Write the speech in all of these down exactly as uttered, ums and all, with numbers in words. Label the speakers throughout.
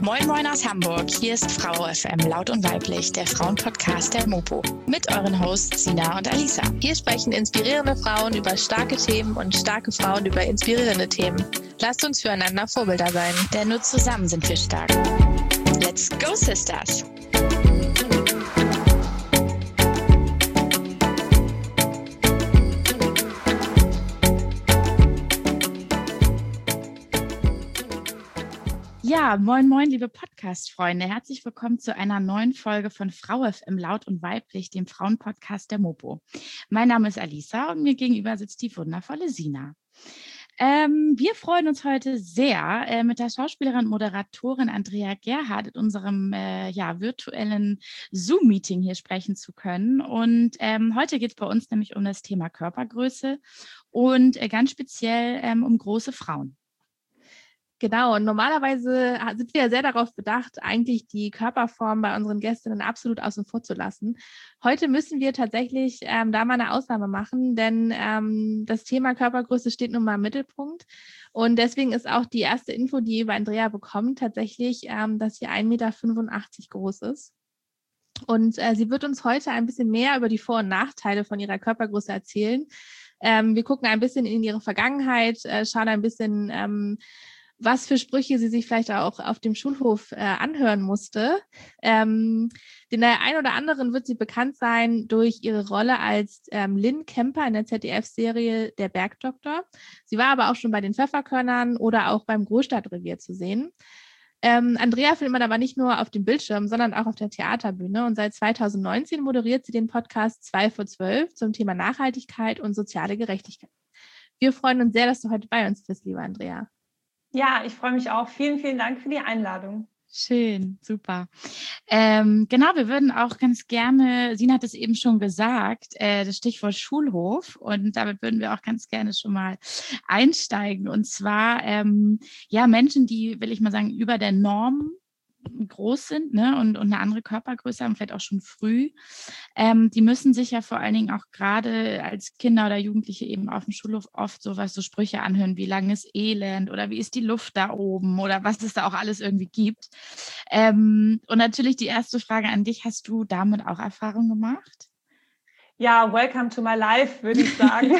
Speaker 1: Moin Moin aus Hamburg, hier ist Frau F M, laut und weiblich, der Frauenpodcast der Mopo. Mit euren Hosts Sina und Alisa.
Speaker 2: Hier sprechen inspirierende Frauen über starke Themen und starke Frauen über inspirierende Themen. Lasst uns füreinander Vorbilder sein.
Speaker 1: Denn nur zusammen sind wir stark. Let's go, Sisters! Ja, moin moin, liebe Podcast-Freunde. Herzlich willkommen zu einer neuen Folge von Frau F M, laut und weiblich, dem Frauenpodcast der Mopo. Mein Name ist Alisa und mir gegenüber sitzt die wundervolle Sina. Ähm, wir freuen uns heute sehr, äh, mit der Schauspielerin und Moderatorin Andrea Gerhardt in unserem äh, ja, virtuellen Zoom-Meeting hier sprechen zu können. Und ähm, heute geht es bei uns nämlich um das Thema Körpergröße und äh, ganz speziell ähm, um große Frauen.
Speaker 2: Genau, und normalerweise sind wir ja sehr darauf bedacht, eigentlich die Körperform bei unseren Gästinnen absolut außen vor zu lassen. Heute müssen wir tatsächlich ähm, da mal eine Ausnahme machen, denn ähm, das Thema Körpergröße steht nun mal im Mittelpunkt. Und deswegen ist auch die erste Info, die ihr über Andrea bekommt, tatsächlich, ähm, dass sie ein Meter fünfundachtzig groß ist. Und äh, sie wird uns heute ein bisschen mehr über die Vor- und Nachteile von ihrer Körpergröße erzählen. Ähm, wir gucken ein bisschen in ihre Vergangenheit, äh, schauen ein bisschen ähm, was für Sprüche sie sich vielleicht auch auf dem Schulhof äh, anhören musste. Ähm, den einen oder anderen wird sie bekannt sein durch ihre Rolle als ähm, Lynn Kemper in der Z D F-Serie Der Bergdoktor. Sie war aber auch schon bei den Pfefferkörnern oder auch beim Großstadtrevier zu sehen. Ähm, Andrea findet man aber nicht nur auf dem Bildschirm, sondern auch auf der Theaterbühne. Und seit zweitausendneunzehn moderiert sie den Podcast zwei vor zwölf zum Thema Nachhaltigkeit und soziale Gerechtigkeit. Wir freuen uns sehr, dass du heute bei uns bist, liebe Andrea.
Speaker 3: Ja, ich freue mich auch. Vielen, vielen Dank für die Einladung.
Speaker 1: Schön, super. Ähm, genau, wir würden auch ganz gerne, Sina hat es eben schon gesagt, äh, das Stichwort Schulhof, und damit würden wir auch ganz gerne schon mal einsteigen. Und zwar, ähm, ja, Menschen, die, will ich mal sagen, über der Norm groß sind, ne, und, und eine andere Körpergröße haben, vielleicht auch schon früh, ähm, die müssen sich ja vor allen Dingen auch gerade als Kinder oder Jugendliche eben auf dem Schulhof oft sowas, so Sprüche anhören, wie lang ist Elend oder wie ist die Luft da oben oder was es da auch alles irgendwie gibt. Ähm, und natürlich die erste Frage an dich, hast du damit auch Erfahrung gemacht?
Speaker 3: Ja, welcome to my life, würde ich sagen.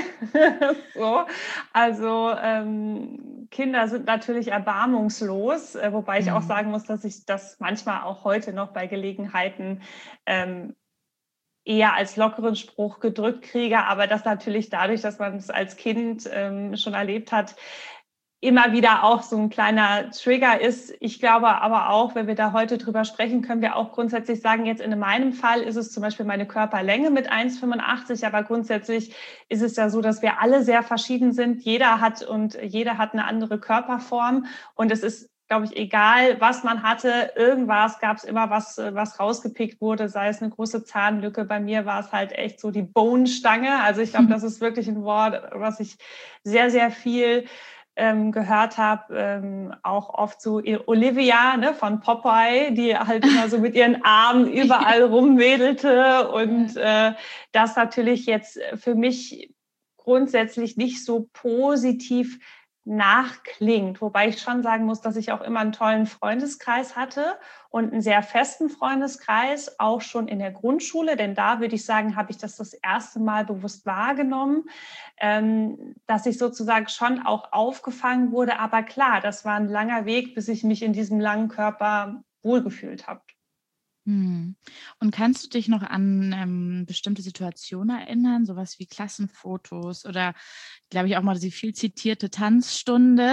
Speaker 3: so, also ähm, Kinder sind natürlich erbarmungslos, äh, wobei ich mhm. auch sagen muss, dass ich das manchmal auch heute noch bei Gelegenheiten ähm, eher als lockeren Spruch gedrückt kriege, aber das natürlich dadurch, dass man es als Kind ähm, schon erlebt hat, immer wieder auch so ein kleiner Trigger ist. Ich glaube aber auch, wenn wir da heute drüber sprechen, können wir auch grundsätzlich sagen, jetzt in meinem Fall ist es zum Beispiel meine Körperlänge mit eins Komma fünfundachtzig, aber grundsätzlich ist es ja so, dass wir alle sehr verschieden sind. Jeder hat und jeder hat eine andere Körperform und es ist, glaube ich, egal, was man hatte, irgendwas gab es immer, was, was rausgepickt wurde, sei es eine große Zahnlücke. Bei mir war es halt echt so die Bone-Stange. Also ich glaube, das ist wirklich ein Wort, was ich sehr, sehr viel Ähm, gehört habe, ähm, auch oft so Olivia, ne, von Popeye, die halt immer so mit ihren Armen überall rumwedelte und äh, das natürlich jetzt für mich grundsätzlich nicht so positiv nachklingt, wobei ich schon sagen muss, dass ich auch immer einen tollen Freundeskreis hatte und einen sehr festen Freundeskreis, auch schon in der Grundschule, denn da würde ich sagen, habe ich das das erste Mal bewusst wahrgenommen, ähm, dass ich sozusagen schon auch aufgefangen wurde, aber klar, das war ein langer Weg, bis ich mich in diesem langen Körper wohlgefühlt habe.
Speaker 1: Hm. Und kannst du dich noch an ähm, bestimmte Situationen erinnern, sowas wie Klassenfotos oder, glaube ich, auch mal die viel zitierte Tanzstunde?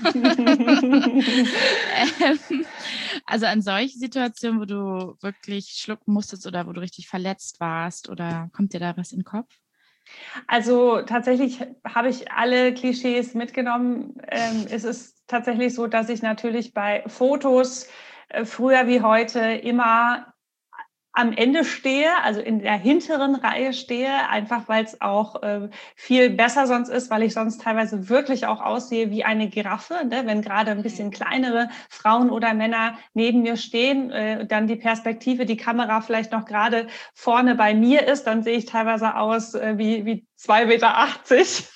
Speaker 1: ähm, also an solche Situationen, wo du wirklich schlucken musstest oder wo du richtig verletzt warst, oder kommt dir da was in den Kopf?
Speaker 3: Also tatsächlich habe ich alle Klischees mitgenommen. Ähm, es ist tatsächlich so, dass ich natürlich bei Fotos äh, früher wie heute immer am Ende stehe, also in der hinteren Reihe stehe, einfach weil es auch äh, viel besser sonst ist, weil ich sonst teilweise wirklich auch aussehe wie eine Giraffe, ne? Wenn gerade ein bisschen kleinere Frauen oder Männer neben mir stehen, äh, dann die Perspektive, die Kamera vielleicht noch gerade vorne bei mir ist, dann sehe ich teilweise aus äh, wie, wie zwei Meter achtzig.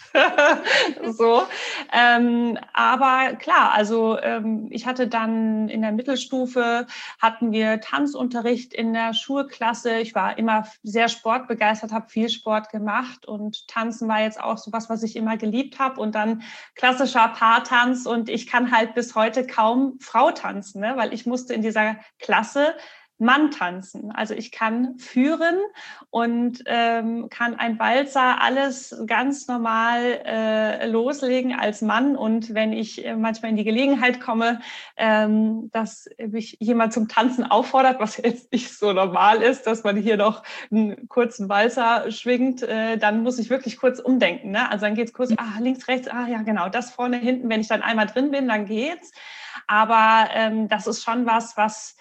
Speaker 3: So, ähm, aber klar, also ähm, ich hatte dann in der Mittelstufe, hatten wir Tanzunterricht in der Schulklasse. Ich war immer sehr sportbegeistert, habe viel Sport gemacht und Tanzen war jetzt auch so was, was ich immer geliebt habe und dann klassischer Paartanz und ich kann halt bis heute kaum Frau tanzen, ne? Weil ich musste in dieser Klasse Mann tanzen. Also ich kann führen und ähm, kann ein Walzer alles ganz normal äh, loslegen als Mann. Und wenn ich äh, manchmal in die Gelegenheit komme, ähm, dass mich jemand zum Tanzen auffordert, was jetzt nicht so normal ist, dass man hier noch einen kurzen Walzer schwingt, äh, dann muss ich wirklich kurz umdenken. Ne? Also dann geht's kurz, ah, links, rechts, ah ja genau, das vorne, hinten. Wenn ich dann einmal drin bin, dann geht's. Aber ähm, das ist schon was, was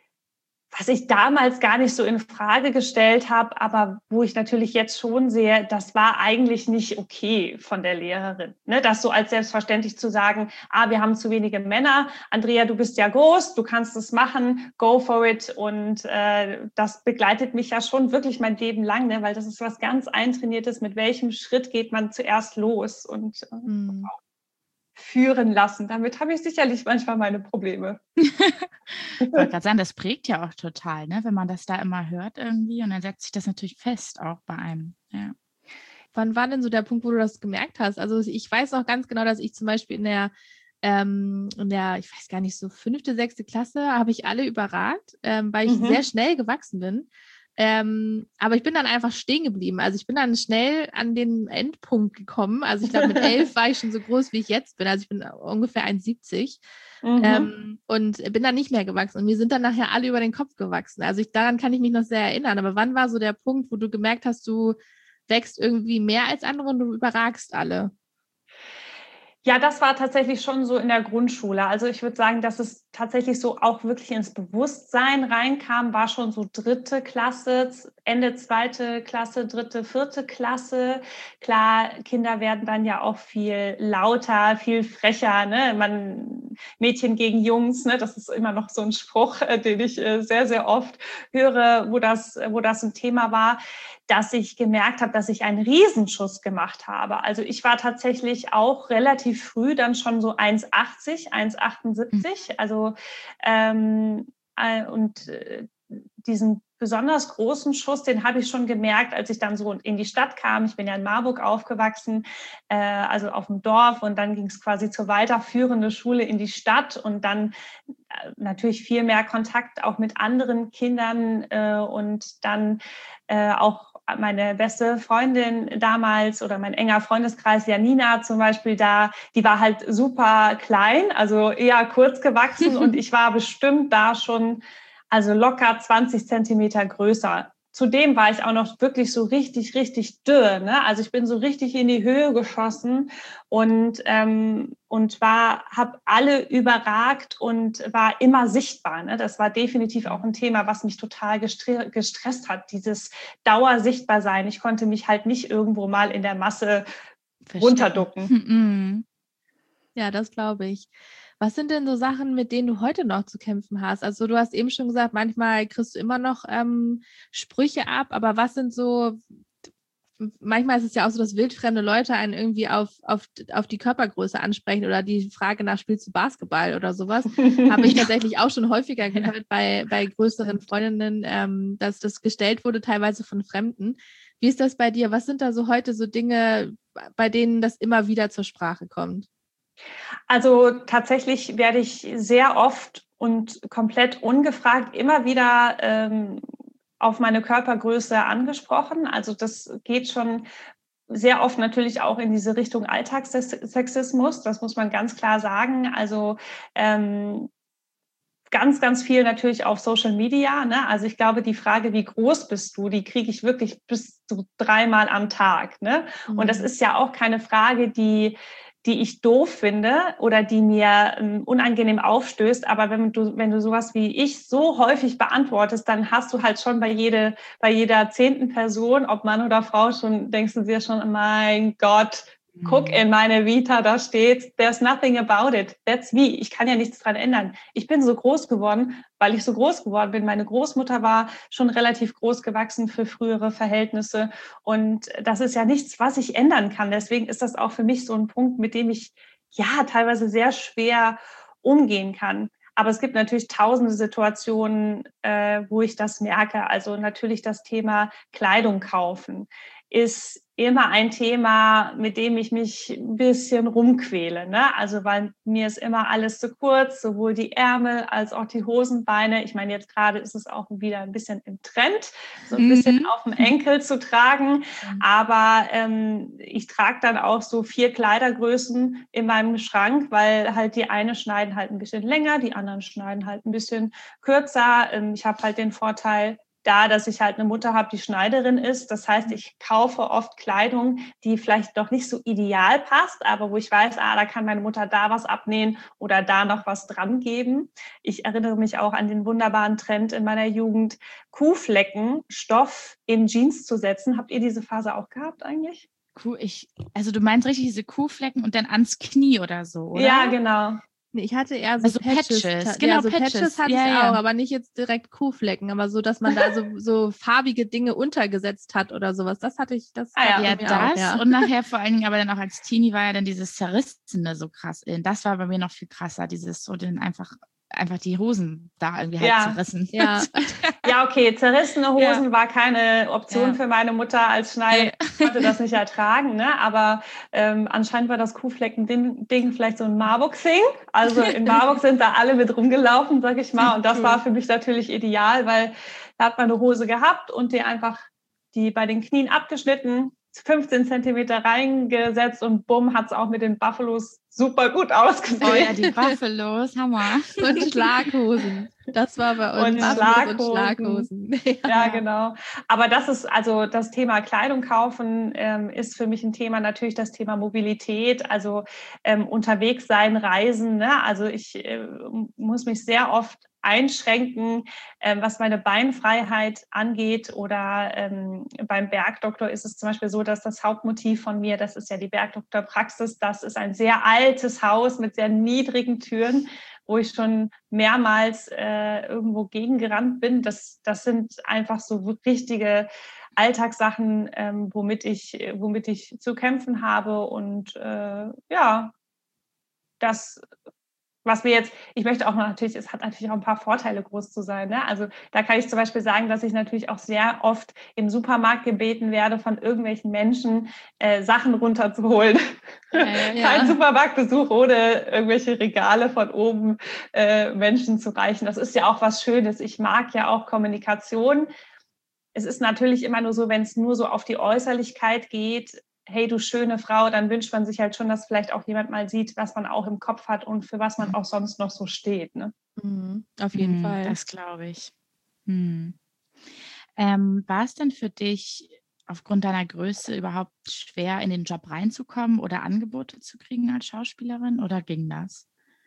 Speaker 3: was ich damals gar nicht so in Frage gestellt habe, aber wo ich natürlich jetzt schon sehe, das war eigentlich nicht okay von der Lehrerin. Ne? Das so als selbstverständlich zu sagen, ah, wir haben zu wenige Männer, Andrea, du bist ja groß, du kannst es machen, go for it. Und äh, das begleitet mich ja schon wirklich mein Leben lang, ne? Weil das ist was ganz Eintrainiertes, mit welchem Schritt geht man zuerst los und äh, mhm. führen lassen. Damit habe ich sicherlich manchmal meine Probleme.
Speaker 1: Ich wollte gerade sagen, das prägt ja auch total, ne? Wenn man das da immer hört irgendwie und dann setzt sich das natürlich fest auch bei einem. Ja.
Speaker 2: Wann war denn so der Punkt, wo du das gemerkt hast? Also ich weiß auch ganz genau, dass ich zum Beispiel in der, ähm, in der ich weiß gar nicht, so fünfte, sechste Klasse habe ich alle überragt, ähm, weil ich mhm. sehr schnell gewachsen bin. Ähm, aber ich bin dann einfach stehen geblieben. Also ich bin dann schnell an den Endpunkt gekommen. Also ich glaube, mit elf war ich schon so groß, wie ich jetzt bin. Also ich bin ungefähr eins Komma siebzig mhm. ähm, und bin dann nicht mehr gewachsen. Und mir sind dann nachher alle über den Kopf gewachsen. Also ich, daran kann ich mich noch sehr erinnern. Aber wann war so der Punkt, wo du gemerkt hast, du wächst irgendwie mehr als andere und du überragst alle?
Speaker 3: Ja, das war tatsächlich schon so in der Grundschule. Also ich würde sagen, dass es tatsächlich so auch wirklich ins Bewusstsein reinkam, war schon so dritte Klasse, Ende zweite Klasse, dritte, vierte Klasse. Klar, Kinder werden dann ja auch viel lauter, viel frecher, ne? Man, Mädchen gegen Jungs, ne? Das ist immer noch so ein Spruch, den ich sehr, sehr oft höre, wo das, wo das ein Thema war, dass ich gemerkt habe, dass ich einen Riesenschuss gemacht habe. Also ich war tatsächlich auch relativ früh dann schon so eins Komma achtzig, eins Komma achtundsiebzig. Mhm. Also ähm, äh, und äh, diesen besonders großen Schuss, den habe ich schon gemerkt, als ich dann so in die Stadt kam. Ich bin ja in Marburg aufgewachsen, äh, also auf dem Dorf, und dann ging es quasi zur weiterführenden Schule in die Stadt und dann äh, natürlich viel mehr Kontakt auch mit anderen Kindern äh, und dann äh, auch meine beste Freundin damals oder mein enger Freundeskreis, Janina zum Beispiel, da, die war halt super klein, also eher kurz gewachsen und ich war bestimmt da schon also locker zwanzig Zentimeter größer. Zudem war ich auch noch wirklich so richtig, richtig dürr, ne? Also ich bin so richtig in die Höhe geschossen und ähm, und war, habe alle überragt und war immer sichtbar. Ne? Das war definitiv auch ein Thema, was mich total gestre- gestresst hat. Dieses Dauersichtbarsein. Ich konnte mich halt nicht irgendwo mal in der Masse Verstehen. runterducken.
Speaker 2: Ja, das glaube ich. Was sind denn so Sachen, mit denen du heute noch zu kämpfen hast? Also du hast eben schon gesagt, manchmal kriegst du immer noch ähm, Sprüche ab, aber was sind so, manchmal ist es ja auch so, dass wildfremde Leute einen irgendwie auf, auf, auf die Körpergröße ansprechen oder die Frage nach, spielst du Basketball oder sowas, habe ich tatsächlich auch schon häufiger gehört bei, bei größeren Freundinnen, ähm, dass das gestellt wurde, teilweise von Fremden. Wie ist das bei dir? Was sind da so heute so Dinge, bei denen das immer wieder zur Sprache kommt?
Speaker 3: Also tatsächlich werde ich sehr oft und komplett ungefragt immer wieder ähm, auf meine Körpergröße angesprochen. Also das geht schon sehr oft natürlich auch in diese Richtung Alltagssexismus. Das muss man ganz klar sagen. Also ähm, ganz, ganz viel natürlich auf Social Media. Ne? Also ich glaube, die Frage, wie groß bist du, die kriege ich wirklich bis zu dreimal am Tag. Ne? Mhm. Und das ist ja auch keine Frage, die die ich doof finde oder die mir ähm, unangenehm aufstößt. Aber wenn du, wenn du sowas wie ich so häufig beantwortest, dann hast du halt schon bei, jede, bei jeder zehnten Person, ob Mann oder Frau, schon denkst du dir schon, mein Gott, guck in meine Vita, da steht, there's nothing about it, that's me. Ich kann ja nichts dran ändern. Ich bin so groß geworden, weil ich so groß geworden bin. Meine Großmutter war schon relativ groß gewachsen für frühere Verhältnisse. Und das ist ja nichts, was ich ändern kann. Deswegen ist das auch für mich so ein Punkt, mit dem ich ja teilweise sehr schwer umgehen kann. Aber es gibt natürlich tausende Situationen, äh, wo ich das merke. Also natürlich das Thema Kleidung kaufen ist immer ein Thema, mit dem ich mich ein bisschen rumquäle, ne? Also weil mir ist immer alles zu kurz, sowohl die Ärmel als auch die Hosenbeine. Ich meine, jetzt gerade ist es auch wieder ein bisschen im Trend, so ein bisschen mhm. auf dem Enkel zu tragen. Aber ähm, ich trage dann auch so vier Kleidergrößen in meinem Schrank, weil halt die eine schneiden halt ein bisschen länger, die anderen schneiden halt ein bisschen kürzer. Ähm, ich habe halt den Vorteil, da, dass ich halt eine Mutter habe, die Schneiderin ist. Das heißt, ich kaufe oft Kleidung, die vielleicht noch nicht so ideal passt, aber wo ich weiß, ah, da kann meine Mutter da was abnähen oder da noch was dran geben. Ich erinnere mich auch an den wunderbaren Trend in meiner Jugend, Kuhflecken, Stoff in Jeans zu setzen. Habt ihr diese Phase auch gehabt eigentlich?
Speaker 1: Kuh, ich, also du meinst richtig diese Kuhflecken und dann ans Knie oder so, oder?
Speaker 3: Ja, genau.
Speaker 2: Nee, ich hatte eher so
Speaker 1: also
Speaker 2: Patches.
Speaker 1: Patches.
Speaker 2: Genau,
Speaker 1: Ja,
Speaker 2: so
Speaker 1: Patches,
Speaker 2: Patches hatte
Speaker 1: ja,
Speaker 2: ich
Speaker 1: ja.
Speaker 2: auch, aber nicht jetzt direkt Kuhflecken, aber so, dass man da so, so farbige Dinge untergesetzt hat oder sowas. Das hatte ich, das
Speaker 3: ah, ja,
Speaker 2: hatte
Speaker 1: ja,
Speaker 2: ich mir
Speaker 1: das
Speaker 2: auch, ja.
Speaker 1: Und nachher vor allen Dingen aber dann auch als Teenie war ja dann dieses Zerrissene so krass in. Das war bei mir noch viel krasser, dieses so dann einfach einfach die Hosen da irgendwie halt
Speaker 3: ja.
Speaker 1: zerrissen.
Speaker 2: Ja.
Speaker 3: Ja, okay, zerrissene Hosen
Speaker 1: Ja.
Speaker 3: war keine Option
Speaker 1: Ja.
Speaker 3: für meine Mutter als Schneiderin. Ich konnte das nicht ertragen, ne? Aber ähm, anscheinend war das Kuhflecken-Ding vielleicht so ein Marburg-Thing. Also in Marburg sind da alle mit rumgelaufen, sag ich mal. Und das
Speaker 2: Cool.
Speaker 3: war für mich natürlich ideal, weil da hat man eine Hose gehabt und die einfach die bei den Knien abgeschnitten, fünfzehn Zentimeter reingesetzt und bumm, hat es auch mit den Buffalos super gut ausgesehen.
Speaker 1: Oh ja, die Buffalos, Hammer.
Speaker 2: Und Schlaghosen. Das war bei uns.
Speaker 3: Und
Speaker 2: Schlaghosen.
Speaker 3: Schlaghosen.
Speaker 2: Und Schlaghosen.
Speaker 3: Ja, ja, genau. Aber das ist also das Thema Kleidung kaufen ähm, ist für mich ein Thema, natürlich das Thema Mobilität, also ähm, unterwegs sein, reisen. Ne? Also ich äh, muss mich sehr oft einschränken, ähm, was meine Beinfreiheit angeht. Oder ähm, beim Bergdoktor ist es zum Beispiel so, dass das Hauptmotiv von mir, das ist ja die Bergdoktorpraxis, das ist ein sehr altes Haus mit sehr niedrigen Türen, wo ich schon mehrmals äh, irgendwo gegengerannt bin. Das, das sind einfach so richtige Alltagssachen, ähm, womit ich, womit ich zu kämpfen habe. Und äh, ja, das, was mir jetzt, ich möchte auch natürlich, es hat natürlich auch ein paar Vorteile, groß zu sein. Ne? Also da kann ich zum Beispiel sagen, dass ich natürlich auch sehr oft im Supermarkt gebeten werde, von irgendwelchen Menschen äh, Sachen runterzuholen. Ja, ja. Kein Supermarktbesuch ohne irgendwelche Regale von oben äh, Menschen zu reichen. Das ist ja auch was Schönes. Ich mag ja auch Kommunikation. Es ist natürlich immer nur so, wenn es nur so auf die Äußerlichkeit geht, hey, du schöne Frau, dann wünscht man sich halt schon, dass vielleicht auch jemand mal sieht, was man auch im Kopf hat und für was man auch sonst noch so steht. Ne?
Speaker 2: Mhm, auf jeden
Speaker 1: mhm,
Speaker 2: Fall.
Speaker 1: Das glaube ich. Hm. Ähm, war es denn für dich aufgrund deiner Größe überhaupt schwer, in den Job reinzukommen oder Angebote zu kriegen als Schauspielerin, oder ging das?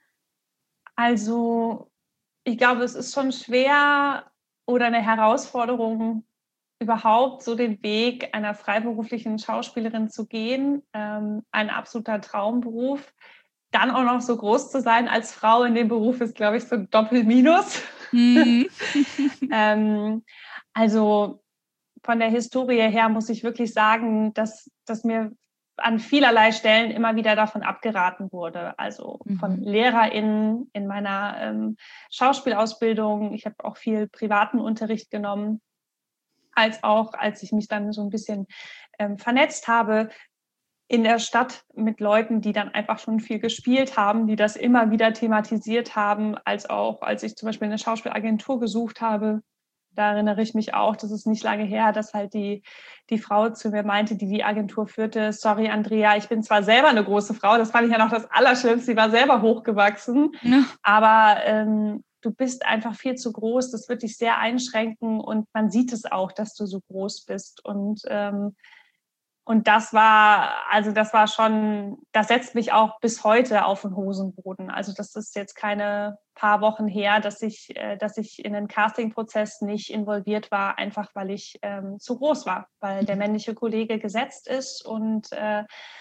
Speaker 3: Also ich glaube, es ist schon schwer oder eine Herausforderung, überhaupt so den Weg einer freiberuflichen Schauspielerin zu gehen. Ähm, ein absoluter Traumberuf. Dann auch noch so groß zu sein als Frau in dem Beruf ist, glaube ich, so ein Doppelminus. Mhm. ähm, also von der Historie her muss ich wirklich sagen, dass, dass mir an vielerlei Stellen immer wieder davon abgeraten wurde. Also von mhm. LehrerInnen in meiner ähm, Schauspielausbildung. Ich habe auch viel privaten Unterricht genommen, als auch, als ich mich dann so ein bisschen ähm, vernetzt habe in der Stadt mit Leuten, die dann einfach schon viel gespielt haben, die das immer wieder thematisiert haben, als auch, als ich zum Beispiel eine Schauspielagentur gesucht habe. Da erinnere ich mich auch, das ist nicht lange her, dass halt die, die Frau zu mir meinte, die die Agentur führte, sorry Andrea, ich bin zwar selber eine große Frau, das fand ich ja noch das Allerschlimmste, sie war selber hochgewachsen, ja. aber ähm, du bist einfach viel zu groß, das wird dich sehr einschränken und man sieht es auch, dass du so groß bist. Und ähm, Und das war, also das war schon, das setzt mich auch bis heute auf den Hosenboden. Also das ist jetzt keine paar Wochen her, dass ich, dass ich in den Castingprozess nicht involviert war, einfach weil ich ähm, zu groß war, weil der männliche Kollege gesetzt ist und äh,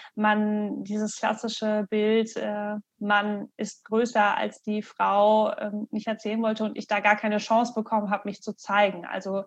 Speaker 3: man dieses klassische Bild, äh, Mann ist größer als die Frau, äh, nicht erzählen wollte und ich da gar keine Chance bekommen habe, mich zu zeigen. Also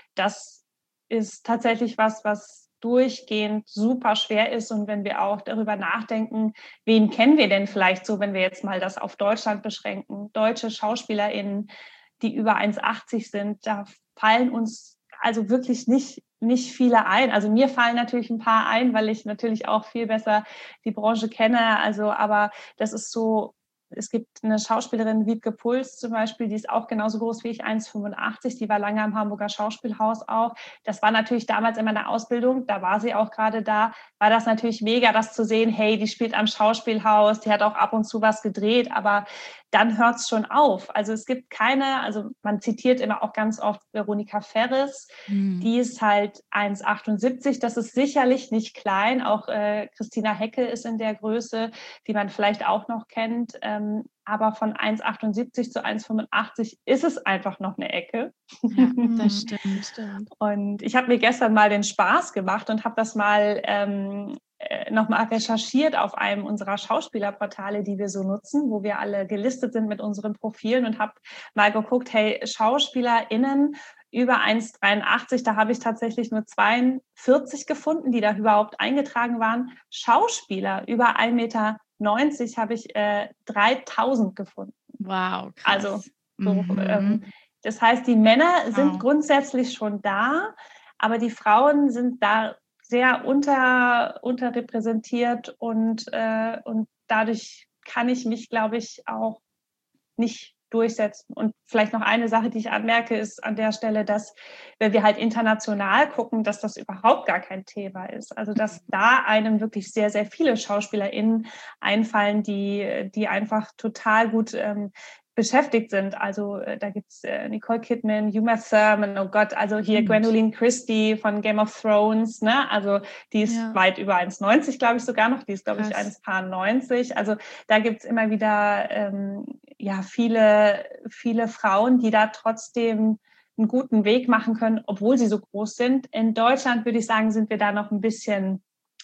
Speaker 3: das ist tatsächlich was, was durchgehend super schwer ist. Und wenn wir auch darüber nachdenken, wen kennen wir denn vielleicht so, wenn wir jetzt mal das auf Deutschland beschränken, deutsche SchauspielerInnen, die über eins achtzig sind, da fallen uns also wirklich nicht, nicht viele ein. Also mir fallen natürlich ein paar ein, weil ich natürlich auch viel besser die Branche kenne. Also, aber das ist so, es gibt eine Schauspielerin, Wiebke Puls zum Beispiel, die ist auch genauso groß wie ich, eins Komma fünfundachtzig, die war lange am Hamburger Schauspielhaus auch. Das war natürlich damals in meiner Ausbildung, da war sie auch gerade da, war das natürlich mega, das zu sehen, hey, die spielt am Schauspielhaus, die hat auch ab und zu was gedreht, aber dann hört es schon auf. Also es gibt keine, also man zitiert immer auch ganz oft Veronika Ferres, mhm. die ist halt eins Komma achtundsiebzig, das ist sicherlich nicht klein, auch äh, Christina Hecke ist in der Größe, die man vielleicht auch noch kennt, ähm, aber von eins Komma achtundsiebzig zu eins Komma fünfundachtzig ist es einfach noch eine Ecke.
Speaker 1: Ja, das stimmt, stimmt.
Speaker 3: Und ich habe mir gestern mal den Spaß gemacht und habe das mal ähm, nochmal recherchiert auf einem unserer Schauspielerportale, die wir so nutzen, wo wir alle gelistet sind mit unseren Profilen und habe mal geguckt, hey, SchauspielerInnen über eins Komma dreiundachtzig, da habe ich tatsächlich nur zweiundvierzig gefunden, die da überhaupt eingetragen waren. Schauspieler über ein Meter neunzig habe ich äh, dreitausend gefunden.
Speaker 1: Wow, krass.
Speaker 3: Also, so,
Speaker 1: mhm.
Speaker 3: ähm, das heißt, die Männer
Speaker 1: wow.
Speaker 3: sind grundsätzlich schon da, aber die Frauen sind da sehr unter, unterrepräsentiert und, äh, und dadurch kann ich mich, glaube ich, auch nicht durchsetzen. Und vielleicht noch eine Sache, die ich anmerke, ist an der Stelle, dass, wenn wir halt international gucken, dass das überhaupt gar kein Thema ist. Also, dass da einem wirklich sehr, sehr viele SchauspielerInnen einfallen, die, die einfach total gut ähm, beschäftigt sind. Also äh, da gibt es äh, Nicole Kidman, Uma Thurman, oh Gott, also hier mhm. Gwendoline Christie von Game of Thrones, ne? Also die ist ja. weit über eins Komma neunzig, glaube ich sogar noch, die ist, glaube ich, eins Komma neunzig. Also da gibt es immer wieder ähm, ja viele, viele Frauen, die da trotzdem einen guten Weg machen können, obwohl sie so groß sind. In Deutschland, würde ich sagen, sind wir da noch ein bisschen,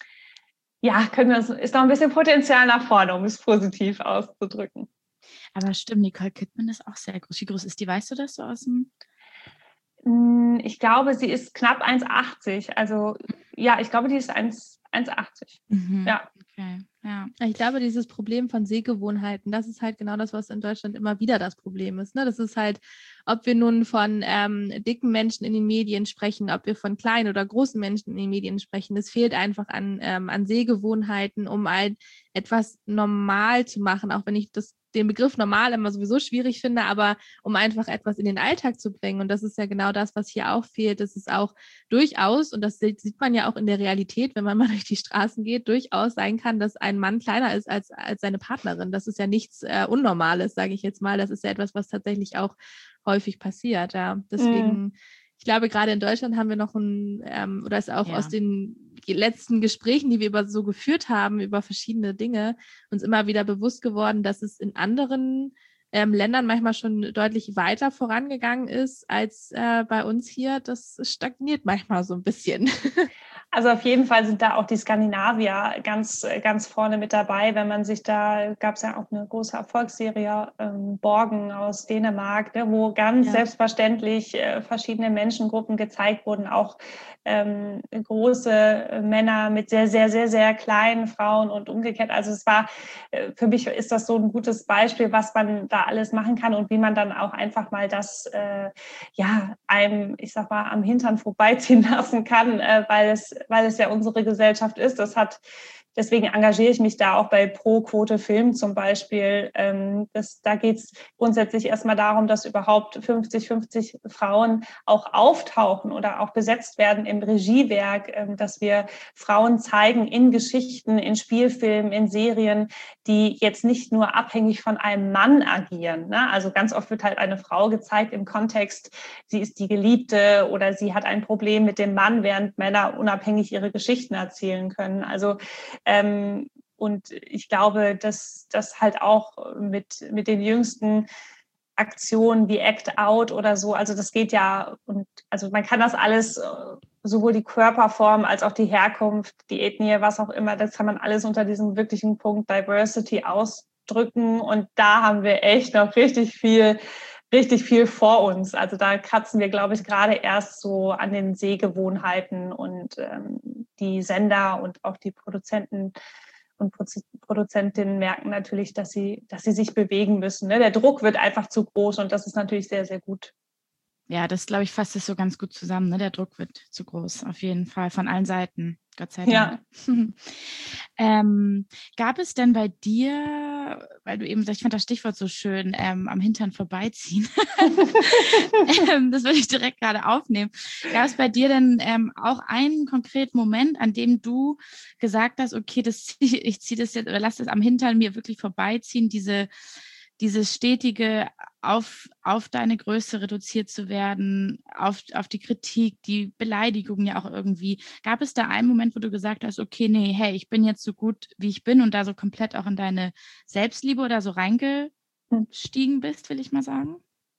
Speaker 3: ja, können wir, ist noch ein bisschen Potenzial nach vorne, um es positiv auszudrücken.
Speaker 1: Aber stimmt, Nicole Kidman ist auch sehr groß. Wie groß ist die? Weißt du das so aus dem?
Speaker 3: Ich glaube, sie ist knapp eins Komma achtzig. Also ja, ich glaube, die ist eins Komma achtzig.
Speaker 1: Mhm.
Speaker 3: Ja.
Speaker 1: Okay. Ja.
Speaker 2: Ich glaube, dieses Problem von Sehgewohnheiten, das ist halt genau das, was in Deutschland immer wieder das Problem ist. Ne? Das ist halt, ob wir nun von ähm, dicken Menschen in den Medien sprechen, ob wir von kleinen oder großen Menschen in den Medien sprechen. Es fehlt einfach an, ähm, an Sehgewohnheiten, um halt etwas normal zu machen, auch wenn ich das den Begriff normal immer sowieso schwierig finde, aber um einfach etwas in den Alltag zu bringen. Und das ist ja genau das, was hier auch fehlt. Das ist auch durchaus, und das sieht man ja auch in der Realität, wenn man mal durch die Straßen geht, durchaus sein kann, dass ein Mann kleiner ist als, als seine Partnerin. Das ist ja nichts äh, Unnormales, sage ich jetzt mal. Das ist ja etwas, was tatsächlich auch häufig passiert. Ja. Deswegen, mhm. ich glaube, gerade in Deutschland haben wir noch ein, ähm, oder ist auch ja. aus den letzten Gesprächen, die wir über so geführt haben, über verschiedene Dinge, uns immer wieder bewusst geworden, dass es in anderen ähm, Ländern manchmal schon deutlich weiter vorangegangen ist als äh, bei uns hier. Das stagniert manchmal so ein bisschen.
Speaker 3: Also auf jeden Fall sind da auch die Skandinavier ganz, ganz vorne mit dabei. Wenn man sich da, gab es ja auch eine große Erfolgsserie, ähm, Borgen aus Dänemark, ne, wo ganz ja. selbstverständlich äh, verschiedene Menschengruppen gezeigt wurden, auch ähm, große Männer mit sehr, sehr, sehr, sehr kleinen Frauen und umgekehrt. Also es war, äh, für mich ist das so ein gutes Beispiel, was man da alles machen kann und wie man dann auch einfach mal das, äh, ja, einem, ich sag mal, am Hintern vorbeiziehen lassen kann, äh, weil es weil es ja unsere Gesellschaft ist. Das hat deswegen engagiere ich mich da auch bei Pro-Quote Film zum Beispiel. Ähm, das, da geht es grundsätzlich erstmal darum, dass überhaupt fünfzig fünfzig Frauen auch auftauchen oder auch besetzt werden im Regiewerk, ähm, dass wir Frauen zeigen in Geschichten, in Spielfilmen, in Serien, die jetzt nicht nur abhängig von einem Mann agieren. Ne? Also ganz oft wird halt eine Frau gezeigt im Kontext, sie ist die Geliebte oder sie hat ein Problem mit dem Mann, während Männer unabhängig ihre Geschichten erzählen können. Also Ähm, und ich glaube, dass das halt auch mit, mit den jüngsten Aktionen wie Act Out oder so, also das geht ja, und also man kann das alles, sowohl die Körperform als auch die Herkunft, die Ethnie, was auch immer, das kann man alles unter diesem wirklichen Punkt Diversity ausdrücken. Und da haben wir echt noch richtig viel richtig viel vor uns. Also da kratzen wir, glaube ich, gerade erst so an den Sehgewohnheiten und ähm, die Sender und auch die Produzenten und Produzentinnen merken natürlich, dass sie, dass sie sich bewegen müssen. Ne? Der Druck wird einfach zu groß und das ist natürlich sehr, sehr gut.
Speaker 1: Ja, das glaube ich fasst es so ganz gut zusammen. Ne? Der Druck wird zu groß, auf jeden Fall, von allen Seiten. Gott sei Dank. Ja. ähm, gab es denn bei dir, weil du eben, ich fand das Stichwort so schön, ähm, am Hintern vorbeiziehen, ähm, das würde ich direkt gerade aufnehmen. Gab es bei dir denn ähm, auch einen konkreten Moment, an dem du gesagt hast, okay, das zieh, ich ziehe das jetzt oder lass das am Hintern mir wirklich vorbeiziehen, diese dieses stetige auf, auf deine Größe reduziert zu werden, auf, auf die Kritik, die Beleidigung ja auch irgendwie. Gab es da einen Moment, wo du gesagt hast, okay, nee, hey, ich bin jetzt so gut, wie ich bin und da so komplett auch in deine Selbstliebe oder so reingestiegen bist, will ich mal sagen?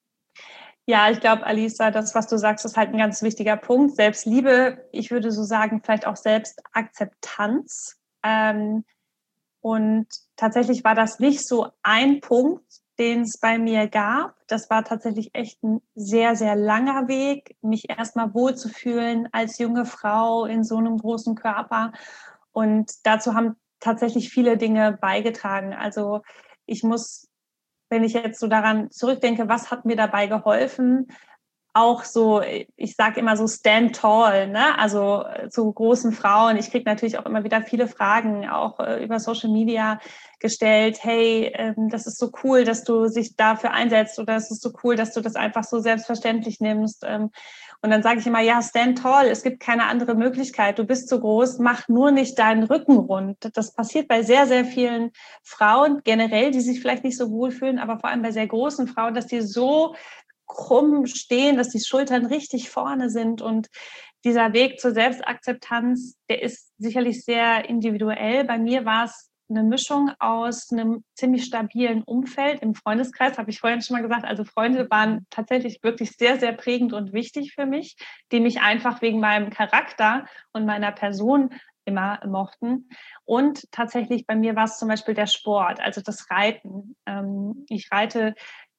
Speaker 3: Ja, ich glaube, Alisa, das, was du sagst, ist halt ein ganz wichtiger Punkt. Selbstliebe, ich würde so sagen, vielleicht auch Selbstakzeptanz. Ähm, Und tatsächlich war das nicht so ein Punkt, den es bei mir gab. Das war tatsächlich echt ein sehr, sehr langer Weg, mich erstmal wohlzufühlen als junge Frau in so einem großen Körper. Und dazu haben tatsächlich viele Dinge beigetragen. Also ich muss, wenn ich jetzt so daran zurückdenke, was hat mir dabei geholfen, auch so, ich sage immer so stand tall, ne? Also zu großen Frauen. Ich kriege natürlich auch immer wieder viele Fragen, auch äh, über Social Media gestellt. Hey, ähm, das ist so cool, dass du dich dafür einsetzt oder es ist so cool, dass du das einfach so selbstverständlich nimmst. Ähm, und dann sage ich immer, ja, stand tall, es gibt keine andere Möglichkeit. Du bist zu groß, mach nur nicht deinen Rücken rund. Das passiert bei sehr, sehr vielen Frauen generell, die sich vielleicht nicht so wohlfühlen, aber vor allem bei sehr großen Frauen, dass die so krumm stehen, dass die Schultern richtig vorne sind. Und dieser Weg zur Selbstakzeptanz, der ist sicherlich sehr individuell. Bei mir war es eine Mischung aus einem ziemlich stabilen Umfeld im Freundeskreis, habe ich vorhin schon mal gesagt. Also Freunde waren tatsächlich wirklich sehr, sehr prägend und wichtig für mich, die mich einfach wegen meinem Charakter und meiner Person immer mochten. Und tatsächlich bei mir war es zum Beispiel der Sport, also das Reiten. Ich reite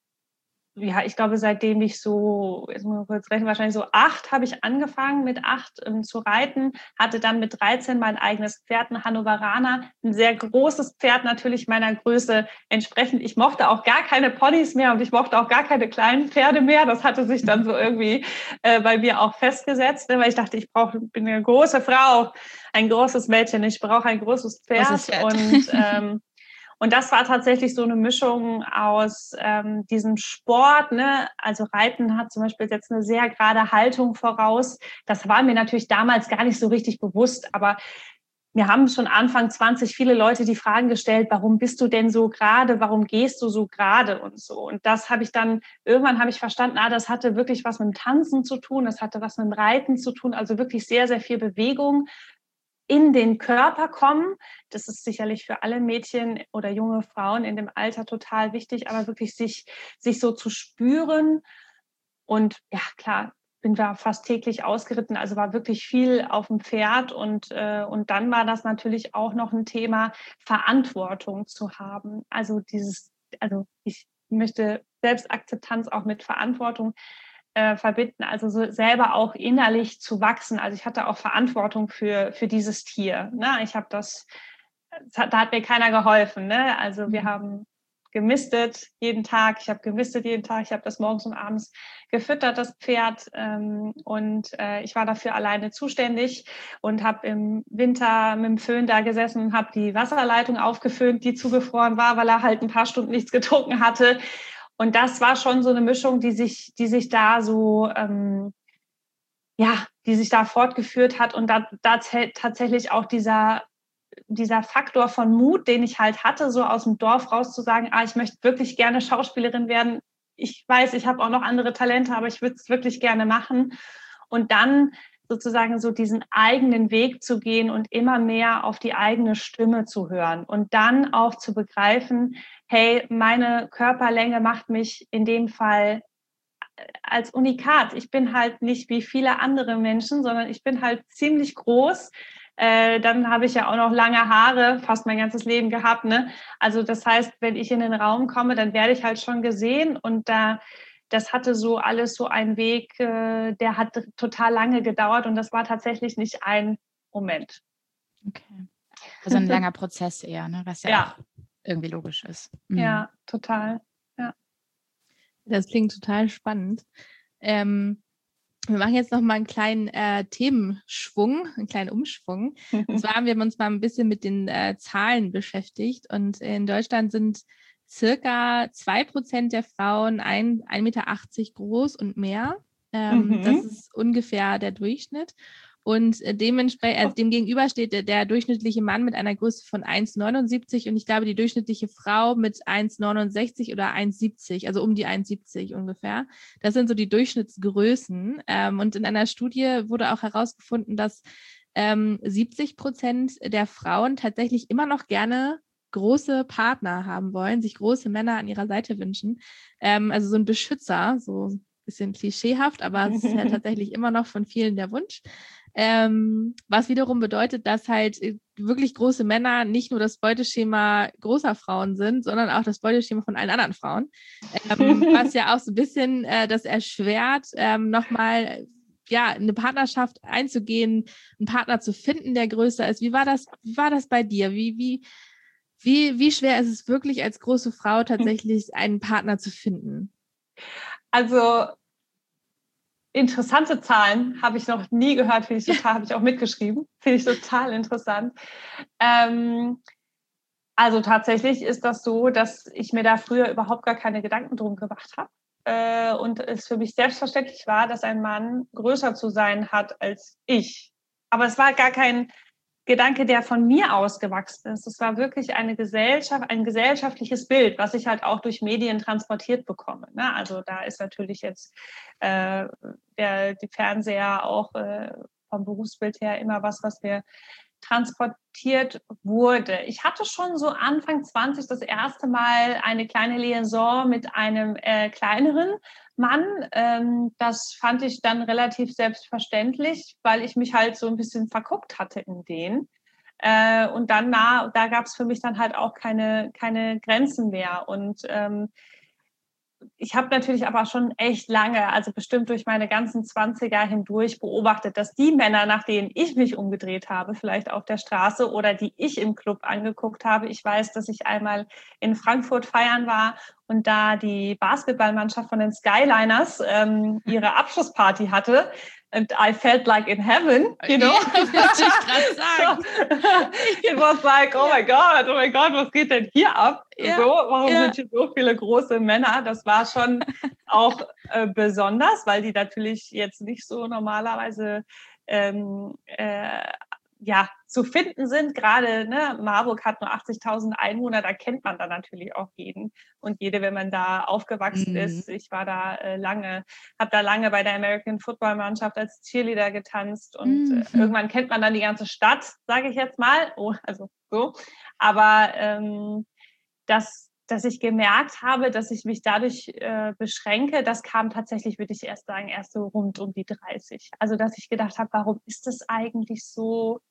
Speaker 3: Ja, ich glaube, seitdem ich so, jetzt muss ich kurz rechnen, wahrscheinlich so acht habe ich angefangen mit acht ähm, zu reiten, hatte dann mit dreizehn mein eigenes Pferd, ein Hannoveraner, ein sehr großes Pferd, natürlich meiner Größe entsprechend. Ich mochte auch gar keine Ponys mehr und ich mochte auch gar keine kleinen Pferde mehr. Das hatte sich dann so irgendwie äh, bei mir auch festgesetzt, ne, weil ich dachte, ich brauche, bin eine große Frau, ein großes Mädchen, ich brauche ein großes Pferd. Großes Pferd. Und ähm, Und das war tatsächlich so eine Mischung aus ähm, diesem Sport, ne? Also Reiten hat zum Beispiel jetzt eine sehr gerade Haltung voraus. Das war mir natürlich damals gar nicht so richtig bewusst, aber mir haben schon Anfang zwanzig viele Leute die Fragen gestellt, warum bist du denn so gerade, warum gehst du so gerade und so. Und das habe ich dann, irgendwann habe ich verstanden, ah, das hatte wirklich was mit dem Tanzen zu tun, das hatte was mit dem Reiten zu tun, also wirklich sehr, sehr viel Bewegung in den Körper kommen. Das ist sicherlich für alle Mädchen oder junge Frauen in dem Alter total wichtig, aber wirklich sich, sich so zu spüren. Und ja, klar, bin da fast täglich ausgeritten, also war wirklich viel auf dem Pferd. Und, äh, und dann war das natürlich auch noch ein Thema, Verantwortung zu haben. Also dieses, also ich möchte Selbstakzeptanz auch mit Verantwortung Äh, verbinden, also so selber auch innerlich zu wachsen. Also ich hatte auch Verantwortung für, für dieses Tier. Ne? Ich habe das, das hat, da hat mir keiner geholfen. Ne? Also wir mhm. haben gemistet jeden Tag, ich habe gemistet jeden Tag, ich habe das morgens und abends gefüttert, das Pferd, ähm, und äh, ich war dafür alleine zuständig und habe im Winter mit dem Föhn da gesessen und habe die Wasserleitung aufgeföhnt, die zugefroren war, weil er halt ein paar Stunden nichts getrunken hatte. Und das war schon so eine Mischung, die sich, die sich da so, ähm, ja, die sich da fortgeführt hat und da, da tatsächlich auch dieser dieser Faktor von Mut, den ich halt hatte, so aus dem Dorf raus zu sagen, ah, ich möchte wirklich gerne Schauspielerin werden. Ich weiß, ich habe auch noch andere Talente, aber ich würde es wirklich gerne machen. Und dann sozusagen so diesen eigenen Weg zu gehen und immer mehr auf die eigene Stimme zu hören und dann auch zu begreifen, hey, meine Körperlänge macht mich in dem Fall als Unikat. Ich bin halt nicht wie viele andere Menschen, sondern ich bin halt ziemlich groß. Äh, dann habe ich ja auch noch lange Haare, fast mein ganzes Leben gehabt. Ne? Also das heißt, wenn ich in den Raum komme, dann werde ich halt schon gesehen. Und da, das hatte so alles so einen Weg, äh, der hat total lange gedauert. Und das war tatsächlich nicht ein Moment.
Speaker 1: Okay. Also ein langer Prozess eher, ne? Was ja, ja auch irgendwie logisch ist.
Speaker 3: Mhm. Ja, total. Ja.
Speaker 2: Das klingt total spannend. Ähm, Wir machen jetzt noch mal einen kleinen äh, Themenschwung, einen kleinen Umschwung. Und zwar haben wir uns mal ein bisschen mit den äh, Zahlen beschäftigt. Und in Deutschland sind circa zwei Prozent der Frauen ein Meter achtzig groß und mehr. Ähm, mhm. Das ist ungefähr der Durchschnitt. Und dementsprechend, also dem gegenüber steht der, der durchschnittliche Mann mit einer Größe von eins Komma neunundsiebzig und ich glaube die durchschnittliche Frau mit eins Komma neunundsechzig oder eins Komma siebzig, also um die eins Komma siebzig ungefähr. Das sind so die Durchschnittsgrößen. Ähm, und in einer Studie wurde auch herausgefunden, dass ähm, siebzig Prozent der Frauen tatsächlich immer noch gerne große Partner haben wollen, sich große Männer an ihrer Seite wünschen. Ähm, also so ein Beschützer, so ein bisschen klischeehaft, aber es ist ja tatsächlich immer noch von vielen der Wunsch. Ähm, was wiederum bedeutet, dass halt wirklich große Männer nicht nur das Beuteschema großer Frauen sind, sondern auch das Beuteschema von allen anderen Frauen. Ähm, was ja auch so ein bisschen äh, das erschwert, ähm, nochmal ja, eine Partnerschaft einzugehen, einen Partner zu finden, der größer ist. Wie war das, wie war das bei dir? Wie, wie, wie, wie schwer ist es wirklich als große Frau tatsächlich, einen Partner zu finden?
Speaker 3: Also interessante Zahlen habe ich noch nie gehört, finde ich total, habe ich auch mitgeschrieben, finde ich total interessant. Ähm, also tatsächlich ist das so, dass ich mir da früher überhaupt gar keine Gedanken drum gemacht habe äh, und es für mich selbstverständlich war, dass ein Mann größer zu sein hat als ich. Aber es war gar kein Gedanke, der von mir ausgewachsen ist. Es war wirklich eine Gesellschaft, ein gesellschaftliches Bild, was ich halt auch durch Medien transportiert bekomme. Ne? Also da ist natürlich jetzt äh, der, die Fernseher auch äh, vom Berufsbild her immer was, was wir transportiert wurde. Ich hatte schon so Anfang zwanzig das erste Mal eine kleine Liaison mit einem äh, kleineren Mann. Ähm, das fand ich dann relativ selbstverständlich, weil ich mich halt so ein bisschen verguckt hatte in den. Äh, und dann, na, da gab es für mich dann halt auch keine, keine Grenzen mehr. Und ähm, ich habe natürlich aber schon echt lange, also bestimmt durch meine ganzen zwanziger hindurch beobachtet, dass die Männer, nach denen ich mich umgedreht habe, vielleicht auf der Straße oder die ich im Club angeguckt habe. Ich weiß, dass ich einmal in Frankfurt feiern war und da die Basketballmannschaft von den Skyliners ähm, ihre Abschlussparty hatte. And I felt like in heaven, you know.
Speaker 2: Ja, das ich gerade sagen.
Speaker 3: It was like, oh my God, oh my God, was geht denn hier ab?
Speaker 2: Ja,
Speaker 3: so, warum
Speaker 2: ja.
Speaker 3: sind hier so viele große Männer? Das war schon auch äh, besonders, weil die natürlich jetzt nicht so normalerweise ähm, äh, ja, zu finden sind. Gerade ne, Marburg hat nur achtzigtausend Einwohner, da kennt man dann natürlich auch jeden und jede, wenn man da aufgewachsen mhm. ist. Ich war da äh, lange, habe da lange bei der American Football Mannschaft als Cheerleader getanzt und mhm. äh, irgendwann kennt man dann die ganze Stadt, sage ich jetzt mal. Oh, also so. Aber ähm, das dass ich gemerkt habe, dass ich mich dadurch äh, beschränke, das kam tatsächlich, würde ich erst sagen, erst so rund um die dreißig. Also, dass ich gedacht habe, warum ist das eigentlich so?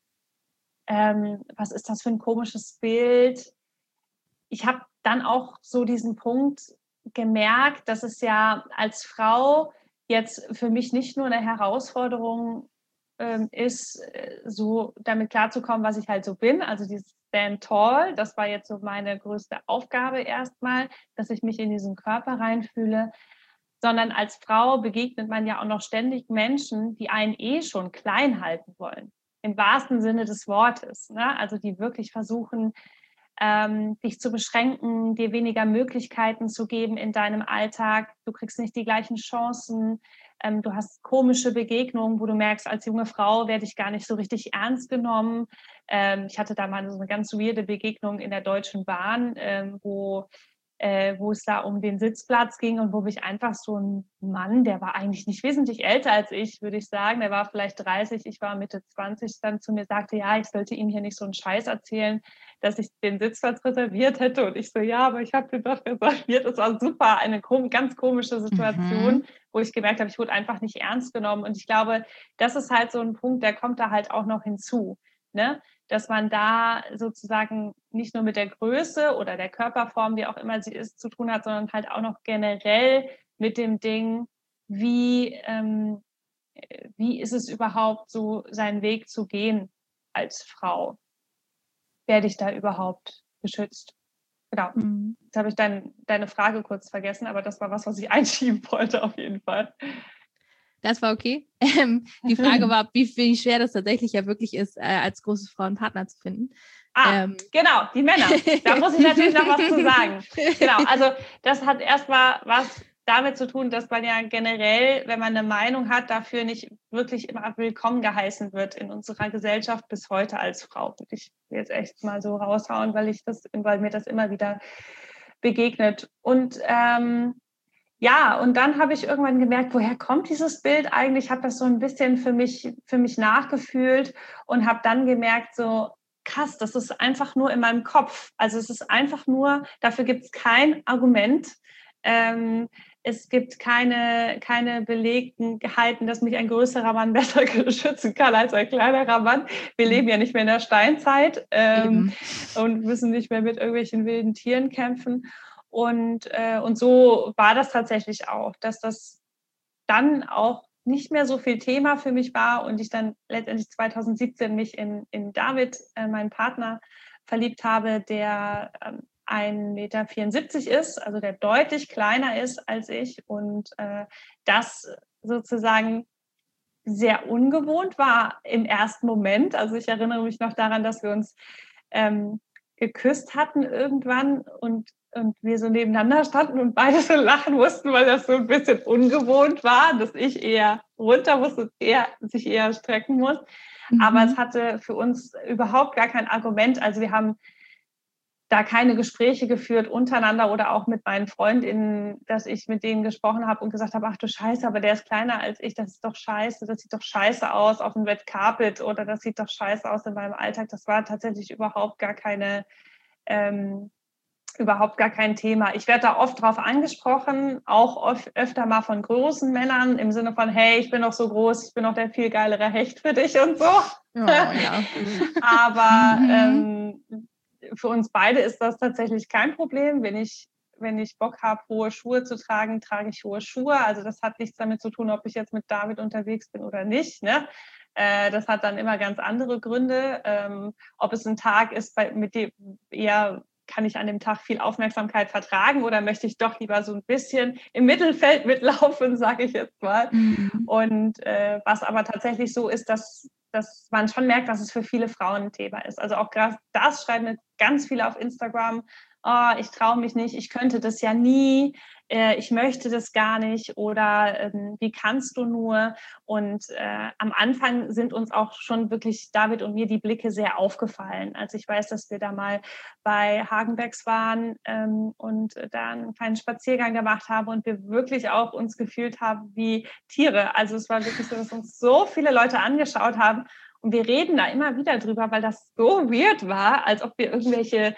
Speaker 3: Ähm, was ist das für ein komisches Bild? Ich habe dann auch so diesen Punkt gemerkt, dass es ja als Frau jetzt für mich nicht nur eine Herausforderung ähm, ist, so damit klarzukommen, was ich halt so bin. Also dieses Stand Tall, das war jetzt so meine größte Aufgabe erstmal, dass ich mich in diesen Körper reinfühle. Sondern als Frau begegnet man ja auch noch ständig Menschen, die einen eh schon klein halten wollen. Im wahrsten Sinne des Wortes. Ne? Also die wirklich versuchen, ähm, dich zu beschränken, dir weniger Möglichkeiten zu geben in deinem Alltag. Du kriegst nicht die gleichen Chancen. Ähm, du hast komische Begegnungen, wo du merkst, als junge Frau werde ich gar nicht so richtig ernst genommen. Ähm, ich hatte da mal so eine ganz weirde Begegnung in der Deutschen Bahn, ähm, wo Äh, wo es da um den Sitzplatz ging und wo mich einfach so ein Mann, der war eigentlich nicht wesentlich älter als ich, würde ich sagen, der war vielleicht dreißig, ich war Mitte zwanzig, dann zu mir sagte, ja, ich sollte ihm hier nicht so einen Scheiß erzählen, dass ich den Sitzplatz reserviert hätte. Und ich so, ja, aber ich habe den doch reserviert. Das war super, eine kom- ganz komische Situation, mhm. wo ich gemerkt habe, ich wurde einfach nicht ernst genommen. Und ich glaube, das ist halt so ein Punkt, der kommt da halt auch noch hinzu, ne? Dass man da sozusagen nicht nur mit der Größe oder der Körperform, wie auch immer sie ist, zu tun hat, sondern halt auch noch generell mit dem Ding, wie, ähm, wie ist es überhaupt so, seinen Weg zu gehen als Frau? Werde ich da überhaupt geschützt? Genau. Mhm. Jetzt habe ich dein, deine Frage kurz vergessen, aber das war was, was ich einschieben wollte auf jeden Fall.
Speaker 2: Das war okay. Ähm, die Frage war, wie, wie schwer das tatsächlich ja wirklich ist, äh, als große Frau einen Partner zu finden.
Speaker 3: Ah, ähm. genau, die Männer. Da muss ich natürlich noch was zu sagen. Genau, also das hat erstmal was damit zu tun, dass man ja generell, wenn man eine Meinung hat, dafür nicht wirklich immer willkommen geheißen wird in unserer Gesellschaft bis heute als Frau. Würde ich jetzt echt mal so raushauen, weil ich das, weil mir das immer wieder begegnet. Und ähm, ja, und dann habe ich irgendwann gemerkt, woher kommt dieses Bild eigentlich? Ich habe das so ein bisschen für mich, für mich nachgefühlt und habe dann gemerkt, so krass, das ist einfach nur in meinem Kopf. Also es ist einfach nur, dafür gibt es kein Argument. Ähm, es gibt keine, keine Belegtheiten, dass mich ein größerer Mann besser schützen kann als ein kleinerer Mann. Wir leben ja nicht mehr in der Steinzeit ähm, und müssen nicht mehr mit irgendwelchen wilden Tieren kämpfen. Und, äh, und so war das tatsächlich auch, dass das dann auch nicht mehr so viel Thema für mich war und ich dann letztendlich zwanzig siebzehn mich in, in David, äh, meinen Partner, verliebt habe, der ähm, ein Meter vierundsiebzig ist, also der deutlich kleiner ist als ich und äh, das sozusagen sehr ungewohnt war im ersten Moment. Also ich erinnere mich noch daran, dass wir uns ähm, geküsst hatten irgendwann und, und wir so nebeneinander standen und beide so lachen mussten, weil das so ein bisschen ungewohnt war, dass ich eher runter muss und er sich eher strecken muss. Mhm. Aber es hatte für uns überhaupt gar kein Argument. Also wir haben da keine Gespräche geführt untereinander oder auch mit meinen Freundinnen, dass ich mit denen gesprochen habe und gesagt habe, ach du Scheiße, aber der ist kleiner als ich, das ist doch scheiße, das sieht doch scheiße aus auf dem Red Carpet oder das sieht doch scheiße aus in meinem Alltag. Das war tatsächlich überhaupt gar keine, ähm, überhaupt gar kein Thema. Ich werde da oft drauf angesprochen, auch oft, öfter mal von großen Männern im Sinne von, hey, ich bin doch so groß, ich bin doch der viel geilere Hecht für dich und so. Oh, ja. Aber ähm, für uns beide ist das tatsächlich kein Problem. Wenn ich, wenn ich Bock habe, hohe Schuhe zu tragen, trage ich hohe Schuhe. Also das hat nichts damit zu tun, ob ich jetzt mit David unterwegs bin oder nicht. Ne? Äh, das hat dann immer ganz andere Gründe. Ähm, ob es ein Tag ist, bei, mit dem eher kann ich an dem Tag viel Aufmerksamkeit vertragen oder möchte ich doch lieber so ein bisschen im Mittelfeld mitlaufen, sage ich jetzt mal. Mhm. Und äh, was aber tatsächlich so ist, dass dass man schon merkt, dass es für viele Frauen ein Thema ist. Also auch gerade das schreiben mir ganz viele auf Instagram, oh, ich traue mich nicht, ich könnte das ja nie, äh, ich möchte das gar nicht oder ähm, wie kannst du nur? Und äh, am Anfang sind uns auch schon wirklich David und mir die Blicke sehr aufgefallen. Also ich weiß, dass wir da mal bei Hagenbecks waren ähm, und da einen kleinen Spaziergang gemacht haben und wir wirklich auch uns gefühlt haben wie Tiere. Also es war wirklich so, dass uns so viele Leute angeschaut haben und wir reden da immer wieder drüber, weil das so weird war, als ob wir irgendwelche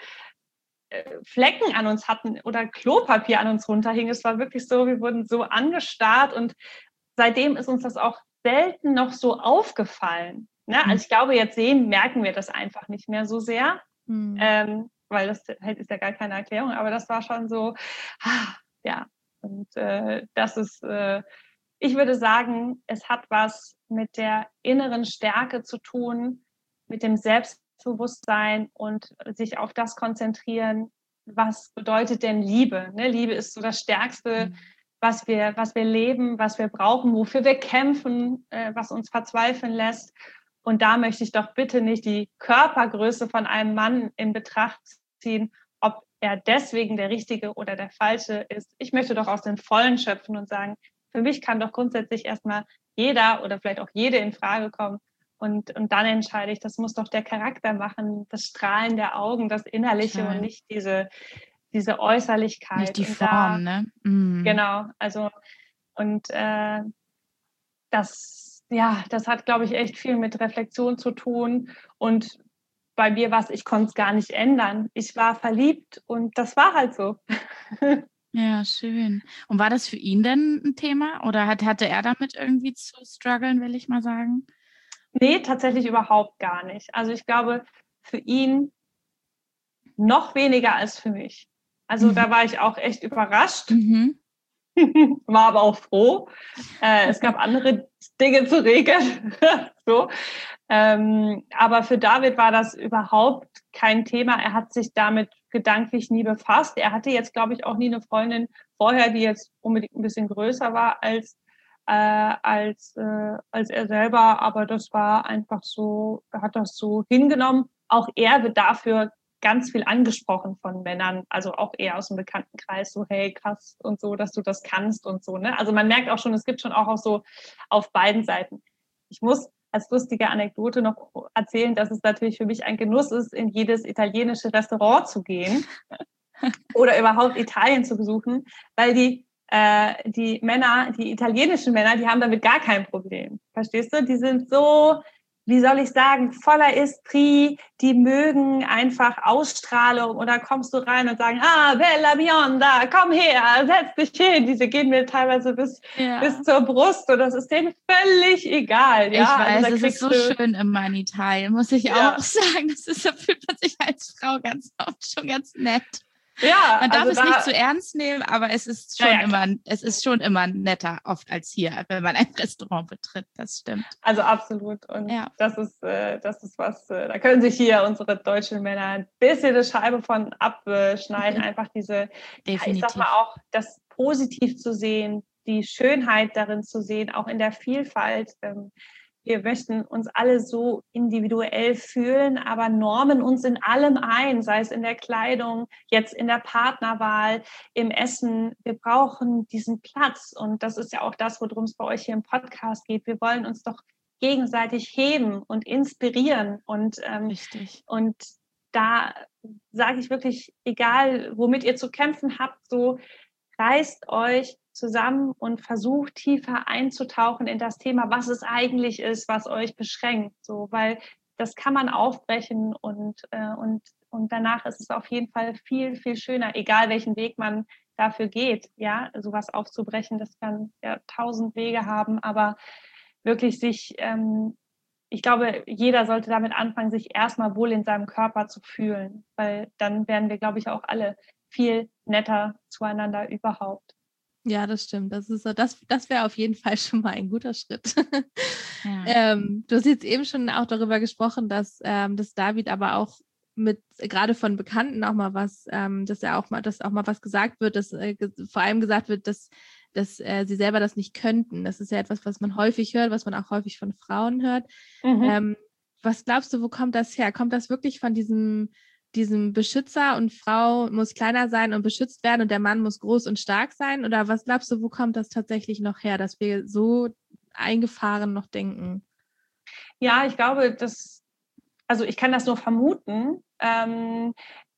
Speaker 3: Flecken an uns hatten oder Klopapier an uns runterhing. Es war wirklich so, wir wurden so angestarrt und seitdem ist uns das auch selten noch so aufgefallen. Ne? Also ich glaube, jetzt sehen, merken wir das einfach nicht mehr so sehr, mhm. ähm, weil das ist ja gar keine Erklärung, aber das war schon so, ah, ja, und äh, das ist äh, ich würde sagen, es hat was mit der inneren Stärke zu tun, mit dem Selbstbewusstsein und sich auf das konzentrieren, was bedeutet denn Liebe? Ne? Liebe ist so das Stärkste, mhm. was wir, was wir leben, was wir brauchen, wofür wir kämpfen, äh, was uns verzweifeln lässt. Und da möchte ich doch bitte nicht die Körpergröße von einem Mann in Betracht ziehen, ob er deswegen der Richtige oder der Falsche ist. Ich möchte doch aus den Vollen schöpfen und sagen, für mich kann doch grundsätzlich erstmal jeder oder vielleicht auch jede in Frage kommen. Und, und dann entscheide ich, das muss doch der Charakter machen, das Strahlen der Augen, das Innerliche Schön. Und nicht diese, diese Äußerlichkeit.
Speaker 1: Nicht die
Speaker 3: und
Speaker 1: Form,
Speaker 3: da,
Speaker 1: ne? Mm.
Speaker 3: Genau, also und äh, das, ja, das hat, glaube ich, echt viel mit Reflexion zu tun. Und bei mir war es, ich konnte es gar nicht ändern. Ich war verliebt und das war halt so.
Speaker 1: Ja, schön. Und war das für ihn denn ein Thema oder hat, hatte er damit irgendwie zu strugglen, will ich mal sagen?
Speaker 3: Nee, tatsächlich überhaupt gar nicht. Also ich glaube, für ihn noch weniger als für mich. Also mhm. da war ich auch echt überrascht, mhm. war aber auch froh. Äh, es gab andere Dinge zu regeln. so. Ähm, aber für David war das überhaupt kein Thema. Er hat sich damit gedanklich nie befasst. Er hatte jetzt, glaube ich, auch nie eine Freundin vorher, die jetzt unbedingt ein bisschen größer war als äh, als äh, als er selber. Aber das war einfach so, er hat das so hingenommen. Auch er wird dafür ganz viel angesprochen von Männern, also auch eher aus dem Bekanntenkreis, so hey, krass und so, dass du das kannst und so. Ne? Also man merkt auch schon, es gibt schon auch, auch so auf beiden Seiten. Ich muss als lustige Anekdote noch erzählen, dass es natürlich für mich ein Genuss ist, in jedes italienische Restaurant zu gehen oder überhaupt Italien zu besuchen, weil die, äh, die Männer, die italienischen Männer, die haben damit gar kein Problem. Verstehst du? Die sind so, wie soll ich sagen, voller Esprit, die mögen einfach Ausstrahlung und da kommst du rein und sagen, ah, bella bionda, komm her, setz dich hin. Diese gehen mir teilweise bis, ja. bis zur Brust und das ist denen völlig egal. Ja?
Speaker 1: Ich weiß,
Speaker 3: also,
Speaker 1: es ist so du... schön immer in Italien, muss ich ja. auch sagen. Das ist, da fühlt man sich als Frau ganz oft schon ganz nett.
Speaker 3: Ja,
Speaker 1: man darf
Speaker 3: also
Speaker 1: es
Speaker 3: da,
Speaker 1: nicht zu ernst nehmen, aber es ist schon
Speaker 3: ja, ja,
Speaker 1: immer, es ist schon immer netter oft als hier, wenn man ein Restaurant betritt. Das stimmt.
Speaker 3: Also absolut. Und
Speaker 1: ja.
Speaker 3: das ist, äh, das ist was, äh, da können sich hier unsere deutschen Männer ein bisschen eine Scheibe von abschneiden. Einfach diese, ja, ich sag mal auch, das positiv zu sehen, die Schönheit darin zu sehen, auch in der Vielfalt. Ähm, Wir möchten uns alle so individuell fühlen, aber normen uns in allem ein, sei es in der Kleidung, jetzt in der Partnerwahl, im Essen. Wir brauchen diesen Platz und das ist ja auch das, worum es bei euch hier im Podcast geht. Wir wollen uns doch gegenseitig heben und inspirieren und, ähm,
Speaker 1: Richtig.
Speaker 3: und da sage ich wirklich, egal womit ihr zu kämpfen habt, so reißt euch zusammen und versucht tiefer einzutauchen in das Thema, was es eigentlich ist, was euch beschränkt. So, weil das kann man aufbrechen und, äh, und, und danach ist es auf jeden Fall viel, viel schöner, egal welchen Weg man dafür geht, ja, sowas aufzubrechen. Das kann ja tausend Wege haben, aber wirklich sich, ähm, ich glaube, jeder sollte damit anfangen, sich erstmal wohl in seinem Körper zu fühlen, weil dann werden wir, glaube ich, auch alle viel netter zueinander überhaupt.
Speaker 2: Ja, das stimmt. Das ist so, das, das wäre auf jeden Fall schon mal ein guter Schritt.
Speaker 1: Ja.
Speaker 2: ähm, du hast jetzt eben schon auch darüber gesprochen, dass, ähm, dass David aber auch mit, gerade von Bekannten auch mal was, ähm, dass er auch mal, dass auch mal was gesagt wird, dass äh, vor allem gesagt wird, dass, dass äh, sie selber das nicht könnten. Das ist ja etwas, was man häufig hört, was man auch häufig von Frauen hört. Mhm. Ähm, was glaubst du, wo kommt das her? Kommt das wirklich von diesem diesem Beschützer und Frau muss kleiner sein und beschützt werden und der Mann muss groß und stark sein? Oder was glaubst du, wo kommt das tatsächlich noch her, dass wir so eingefahren noch denken?
Speaker 3: Ja, ich glaube, dass, also ich kann das nur vermuten ähm,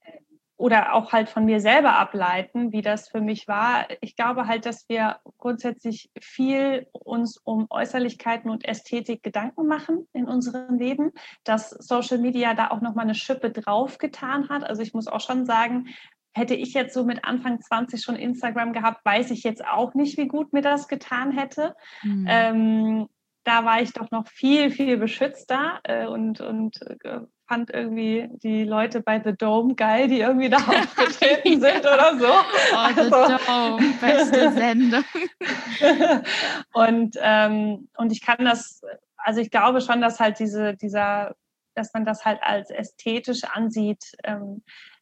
Speaker 3: oder auch halt von mir selber ableiten, wie das für mich war. Ich glaube halt, dass wir grundsätzlich viel uns um Äußerlichkeiten und Ästhetik Gedanken machen in unserem Leben, dass Social Media da auch nochmal eine Schippe draufgetan hat. Also ich muss auch schon sagen, hätte ich jetzt so mit Anfang zwanzig schon Instagram gehabt, weiß ich jetzt auch nicht, wie gut mir das getan hätte. Mhm. Ähm, da war ich doch noch viel, viel beschützter äh, und, und äh, fand irgendwie die Leute bei The Dome geil, die irgendwie da aufgetreten sind oder so.
Speaker 1: Oh, The
Speaker 3: Also,
Speaker 1: Dome, beste Sendung.
Speaker 3: und, ähm, und ich kann das, also ich glaube schon, dass halt diese, dieser, dass man das halt als ästhetisch ansieht, ähm,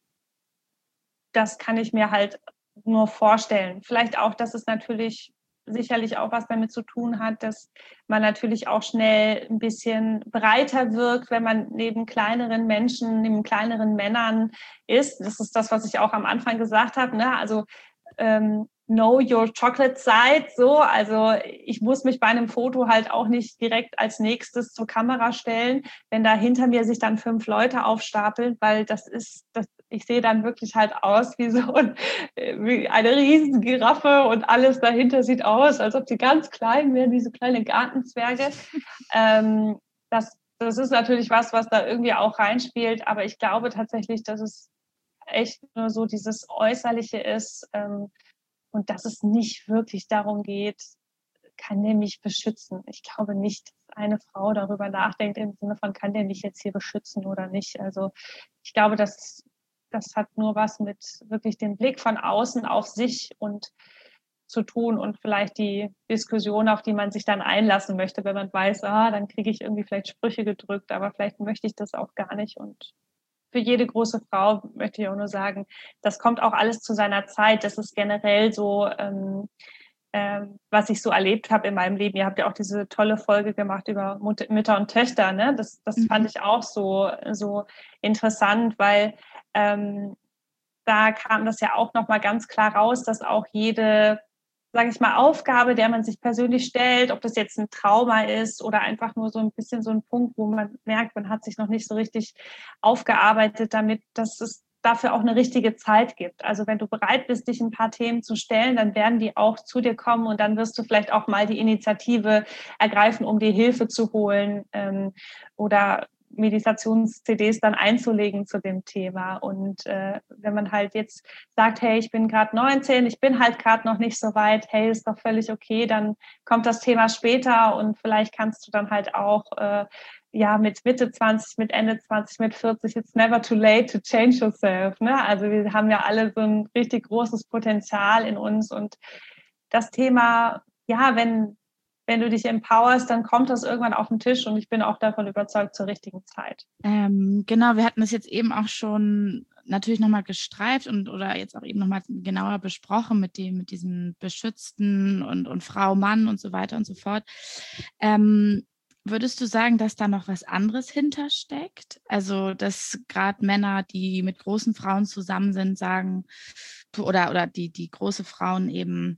Speaker 3: das kann ich mir halt nur vorstellen. Vielleicht auch, dass es natürlich sicherlich auch was damit zu tun hat, dass man natürlich auch schnell ein bisschen breiter wirkt, wenn man neben kleineren Menschen, neben kleineren Männern ist. Das ist das, was ich auch am Anfang gesagt habe, ne? Also ähm, know your chocolate side, so. Also ich muss mich bei einem Foto halt auch nicht direkt als nächstes zur Kamera stellen, wenn da hinter mir sich dann fünf Leute aufstapeln, weil das ist, das, ich sehe dann wirklich halt aus wie so ein, wie eine riesen Giraffe und alles dahinter sieht aus, als ob sie ganz klein wären, wie so kleine Gartenzwerge. ähm, das, das ist natürlich was, was da irgendwie auch reinspielt, aber ich glaube tatsächlich, dass es echt nur so dieses Äußerliche ist, ähm, und dass es nicht wirklich darum geht, kann der mich beschützen. Ich glaube nicht, dass eine Frau darüber nachdenkt im Sinne von, kann der mich jetzt hier beschützen oder nicht. Also ich glaube, dass das hat nur was mit wirklich dem Blick von außen auf sich und zu tun und vielleicht die Diskussion, auf die man sich dann einlassen möchte, wenn man weiß, ah, dann kriege ich irgendwie vielleicht Sprüche gedrückt, aber vielleicht möchte ich das auch gar nicht. Und für jede große Frau möchte ich auch nur sagen, das kommt auch alles zu seiner Zeit. Das ist generell so, ähm, ähm, was ich so erlebt habe in meinem Leben. Ihr habt ja auch diese tolle Folge gemacht über Mut- Mütter und Töchter. Ne? Das, das
Speaker 1: Mhm.
Speaker 3: fand ich auch so, so interessant, weil ähm, da kam das ja auch nochmal ganz klar raus, dass auch jede, sage ich mal, Aufgabe, der man sich persönlich stellt, ob das jetzt ein Trauma ist oder einfach nur so ein bisschen so ein Punkt, wo man merkt, man hat sich noch nicht so richtig aufgearbeitet damit, dass es dafür auch eine richtige Zeit gibt. Also wenn du bereit bist, dich ein paar Themen zu stellen, dann werden die auch zu dir kommen und dann wirst du vielleicht auch mal die Initiative ergreifen, um dir Hilfe zu holen ähm, oder Meditations-C Ds dann einzulegen zu dem Thema. Und äh, wenn man halt jetzt sagt, hey, ich bin gerade neunzehn, ich bin halt gerade noch nicht so weit, hey, ist doch völlig okay, dann kommt das Thema später und vielleicht kannst du dann halt auch äh, ja mit Mitte zwanzig, mit Ende zwanzig, mit vierzig, it's never too late to change yourself. Ne? Also wir haben ja alle so ein richtig großes Potenzial in uns und das Thema, ja, wenn wenn du dich empowerst, dann kommt das irgendwann auf den Tisch und ich bin auch davon überzeugt zur richtigen Zeit.
Speaker 1: Ähm, genau, wir hatten das jetzt eben auch schon natürlich nochmal gestreift und oder jetzt auch eben nochmal genauer besprochen mit dem, mit diesem Beschützten und, und Frau, Mann und so weiter und so fort. Ähm, würdest du sagen, dass da noch was anderes hintersteckt? Also, dass gerade Männer, die mit großen Frauen zusammen sind, sagen, oder, oder die, die große Frauen eben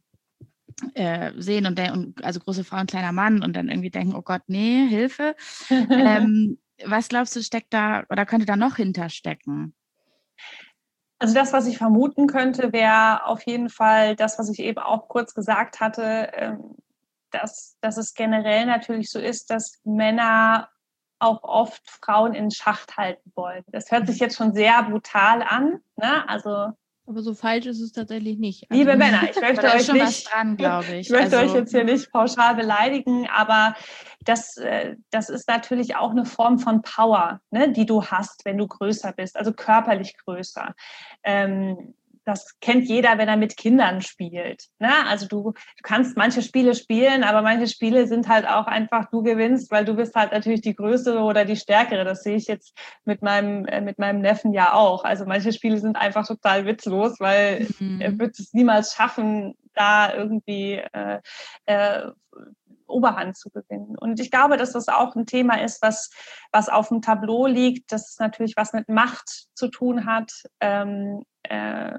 Speaker 1: Äh, sehen und, und also große Frau, ein kleiner Mann und dann irgendwie denken, oh Gott, nee, Hilfe. ähm, was glaubst du, steckt da oder könnte da noch hinterstecken?
Speaker 3: Also das, was ich vermuten könnte, wäre auf jeden Fall das, was ich eben auch kurz gesagt hatte, ähm, dass, dass es generell natürlich so ist, dass Männer auch oft Frauen in Schacht halten wollen. Das hört sich jetzt schon sehr brutal an, ne? Also
Speaker 2: Aber so falsch ist es tatsächlich nicht. Also,
Speaker 3: liebe Männer, ich möchte
Speaker 1: da ist
Speaker 3: euch
Speaker 1: schon
Speaker 3: nicht,
Speaker 1: was dran, glaube ich.
Speaker 3: ich möchte
Speaker 1: also,
Speaker 3: euch jetzt hier nicht pauschal beleidigen, aber das, das ist natürlich auch eine Form von Power, ne, die du hast, wenn du größer bist, also körperlich größer. Ähm, das kennt jeder, wenn er mit Kindern spielt. Ne? Also du, du kannst manche Spiele spielen, aber manche Spiele sind halt auch einfach, du gewinnst, weil du bist halt natürlich die Größere oder die Stärkere. Das sehe ich jetzt mit meinem, äh, mit meinem Neffen ja auch. Also manche Spiele sind einfach total witzlos, weil mhm. er wird es niemals schaffen, da irgendwie äh, äh, Oberhand zu gewinnen. Und ich glaube, dass das auch ein Thema ist, was, was auf dem Tableau liegt, dass es natürlich was mit Macht zu tun hat. Ähm, äh,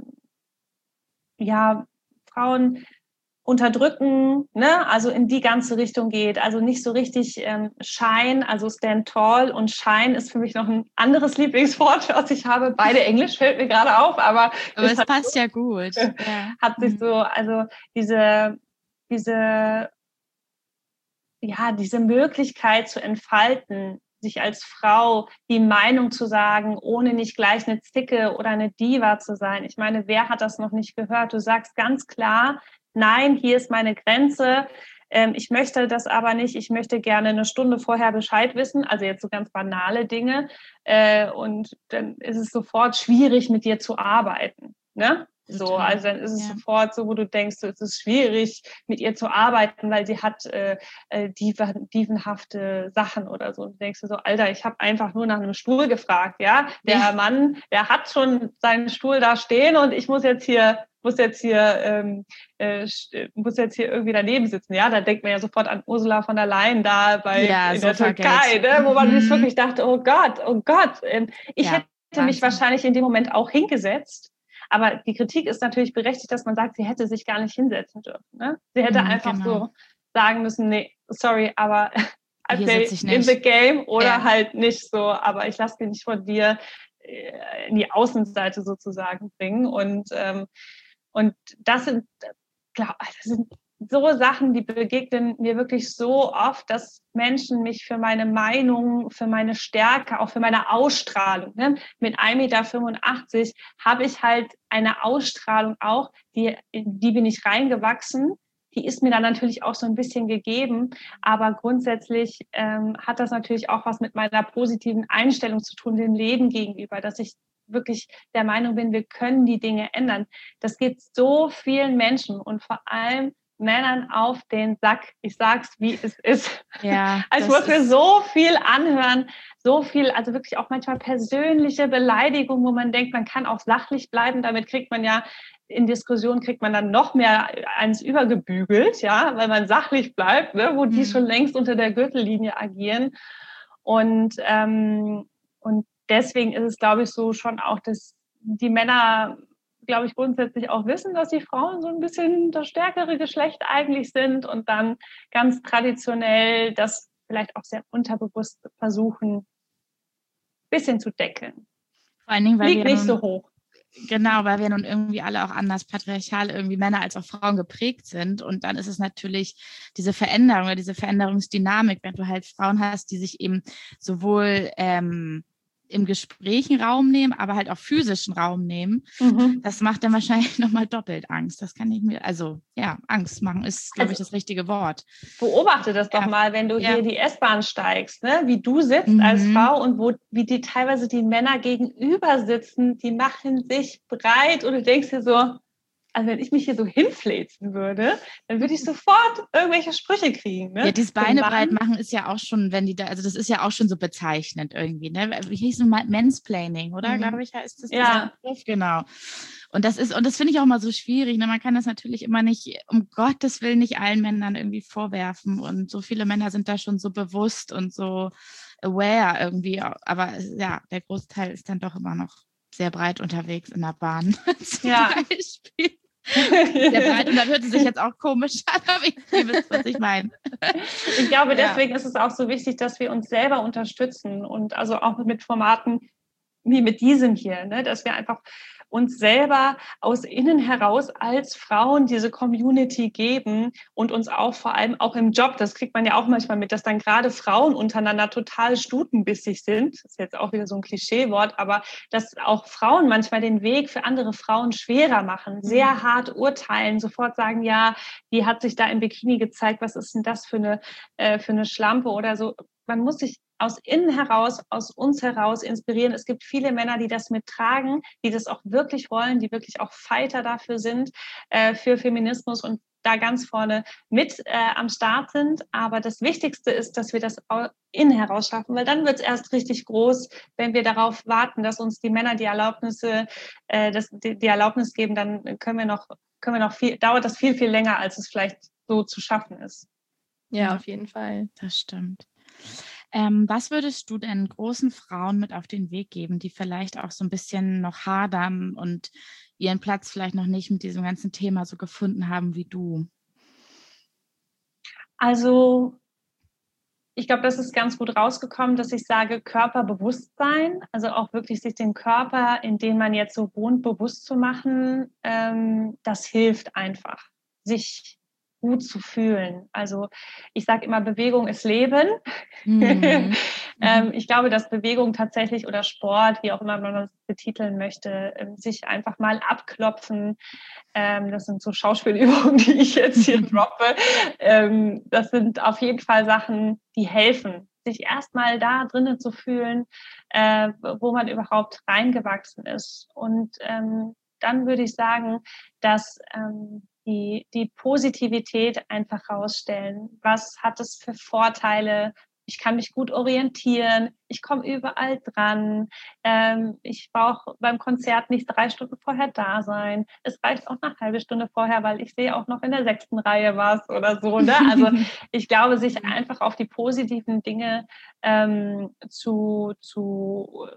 Speaker 3: ja, Frauen unterdrücken, ne? Also in die ganze Richtung geht. Also nicht so richtig ähm, Shine, also stand tall und Shine ist für mich noch ein anderes Lieblingswort, was ich habe. Beide Englisch fällt mir gerade auf, aber,
Speaker 1: aber es
Speaker 3: hat
Speaker 1: passt so, ja gut. Ja.
Speaker 3: Hat sich so, also diese, diese ja, diese Möglichkeit zu entfalten, sich als Frau die Meinung zu sagen, ohne nicht gleich eine Zicke oder eine Diva zu sein. Ich meine, wer hat das noch nicht gehört? Du sagst ganz klar, nein, hier ist meine Grenze. Ähm, ich möchte das aber nicht, ich möchte gerne eine Stunde vorher Bescheid wissen, also jetzt so ganz banale Dinge. Äh, und dann ist es sofort schwierig, mit dir zu arbeiten. Ne? So, also dann ist es ja. sofort so, wo du denkst, so, es ist schwierig, mit ihr zu arbeiten, weil sie hat äh, dievenhafte Sachen oder so. Und du denkst du so, Alter, ich habe einfach nur nach einem Stuhl gefragt, ja. Der ja. Mann, der hat schon seinen Stuhl da stehen und ich muss jetzt hier, muss jetzt hier, ähm, äh, muss jetzt hier irgendwie daneben sitzen, ja. Da denkt man ja sofort an Ursula von der Leyen da bei
Speaker 1: ja,
Speaker 3: in der Türkei, ne? Wo man mhm. sich wirklich dachte, oh Gott, oh Gott. Ähm, ich ja, hätte Wahnsinn. mich wahrscheinlich in dem Moment auch hingesetzt. Aber die Kritik ist natürlich berechtigt, dass man sagt, sie hätte sich gar nicht hinsetzen dürfen. Ne? Sie hätte mhm, einfach genau. so sagen müssen, nee, sorry, aber I play in the game oder ja. halt nicht so. Aber ich lasse mich nicht von dir in die Außenseite sozusagen bringen. Und, ähm, und das sind, glaub, das sind so Sachen, die begegnen mir wirklich so oft, dass Menschen mich für meine Meinung, für meine Stärke, auch für meine Ausstrahlung, ne? Mit ein Meter fünfundachtzig habe ich halt eine Ausstrahlung auch, die, die bin ich reingewachsen. Die ist mir dann natürlich auch so ein bisschen gegeben, aber grundsätzlich ähm, hat das natürlich auch was mit meiner positiven Einstellung zu tun, dem Leben gegenüber, dass ich wirklich der Meinung bin, wir können die Dinge ändern. Das geht so vielen Menschen und vor allem Männern auf den Sack. Ich sag's, wie es ist. Ja, also ich muss mir so viel anhören, so viel, also wirklich auch manchmal persönliche Beleidigung, wo man denkt, man kann auch sachlich bleiben. Damit kriegt man ja in Diskussionen kriegt man dann noch mehr eins übergebügelt, ja, weil man sachlich bleibt, ne, wo die mhm. schon längst unter der Gürtellinie agieren. Und ähm, und deswegen ist es, glaube ich, so schon auch, dass die Männer, glaube ich, grundsätzlich auch wissen, dass die Frauen so ein bisschen das stärkere Geschlecht eigentlich sind und dann ganz traditionell das vielleicht auch sehr unterbewusst versuchen, ein bisschen zu deckeln.
Speaker 1: Vor allen Dingen, weil
Speaker 3: Liegt
Speaker 1: wir
Speaker 3: nicht
Speaker 1: nun,
Speaker 3: so hoch.
Speaker 1: Genau, weil wir nun irgendwie alle auch anders patriarchal irgendwie Männer als auch Frauen geprägt sind. Und dann ist es natürlich diese Veränderung oder diese Veränderungsdynamik, wenn du halt Frauen hast, die sich eben sowohl ähm, im Gespräch einen Raum nehmen, aber halt auch physischen Raum nehmen. Mhm. Das macht dann wahrscheinlich nochmal doppelt Angst. Das kann ich mir, also ja, Angst machen ist, glaube ich, das richtige Wort.
Speaker 3: Beobachte das doch ja. mal, wenn du ja. hier die S-Bahn steigst, ne? Wie du sitzt mhm. als Frau und wo wie die teilweise die Männer gegenüber sitzen, die machen sich breit und du denkst dir so, also wenn ich mich hier so hinfläzen würde, dann würde ich sofort irgendwelche Sprüche kriegen. Ne?
Speaker 1: Ja, dieses Beine breit machen ist ja auch schon, wenn die da, also das ist ja auch schon so bezeichnend irgendwie, ne? Wie hieß es mal? Mansplaining, oder? Mhm. Glaube ich, heißt das.
Speaker 3: Ja.
Speaker 1: Begriff, genau. Und das ist, und das finde ich auch mal so schwierig, ne? Man kann das natürlich immer nicht, um Gottes Willen, nicht allen Männern irgendwie vorwerfen. Und so viele Männer sind da schon so bewusst und so aware irgendwie. Aber ja, der Großteil ist dann doch immer noch sehr breit unterwegs in der Bahn zum
Speaker 3: ja.
Speaker 1: Beispiel. Sehr breit und dann hört es sich jetzt auch komisch an, aber ich wisst, was ich meine.
Speaker 3: Ich glaube, deswegen ja. ist es auch so wichtig, dass wir uns selber unterstützen und also auch mit Formaten wie mit diesem hier, ne, dass wir einfach uns selber aus innen heraus als Frauen diese Community geben und uns auch vor allem auch im Job, das kriegt man ja auch manchmal mit, dass dann gerade Frauen untereinander total stutenbissig sind. Das ist jetzt auch wieder so ein Klischeewort, aber dass auch Frauen manchmal den Weg für andere Frauen schwerer machen, sehr mhm. hart urteilen, sofort sagen, ja, die hat sich da im Bikini gezeigt, was ist denn das für eine, äh, für eine Schlampe oder so. Man muss sich aus innen heraus, aus uns heraus inspirieren. Es gibt viele Männer, die das mittragen, die das auch wirklich wollen, die wirklich auch Fighter dafür sind, äh, für Feminismus und da ganz vorne mit äh, am Start sind. Aber das Wichtigste ist, dass wir das innen heraus schaffen, weil dann wird es erst richtig groß, wenn wir darauf warten, dass uns die Männer die Erlaubnisse, äh, das, die, die Erlaubnis geben, dann können wir noch, können wir noch viel, dauert das viel, viel länger, als es vielleicht so zu schaffen ist.
Speaker 2: Ja, ja. Auf jeden Fall.
Speaker 1: Das stimmt. Ähm, was würdest du denn großen Frauen mit auf den Weg geben, die vielleicht auch so ein bisschen noch hadern und ihren Platz vielleicht noch nicht mit diesem ganzen Thema so gefunden haben wie du?
Speaker 3: Also ich glaube, das ist ganz gut rausgekommen, dass ich sage Körperbewusstsein, also auch wirklich sich den Körper, in dem man jetzt so wohnt, bewusst zu machen, ähm, das hilft einfach, sich gut zu fühlen. Also ich sage immer, Bewegung ist Leben.
Speaker 1: Mhm.
Speaker 3: ähm, ich glaube, dass Bewegung tatsächlich oder Sport, wie auch immer man das betiteln möchte, sich einfach mal abklopfen. Ähm, das sind so Schauspielübungen, die ich jetzt hier droppe. Ähm, das sind auf jeden Fall Sachen, die helfen, sich erstmal da drinnen zu fühlen, äh, wo man überhaupt reingewachsen ist. Und ähm, dann würde ich sagen, dass ähm, die, die Positivität einfach rausstellen. Was hat es für Vorteile? Ich kann mich gut orientieren, ich komme überall dran, ähm, ich brauche beim Konzert nicht drei Stunden vorher da sein. Es reicht auch eine halbe Stunde vorher, weil ich sehe auch noch in der sechsten Reihe was oder so. Ne? Also ich glaube, sich einfach auf die positiven Dinge ähm, zu, zu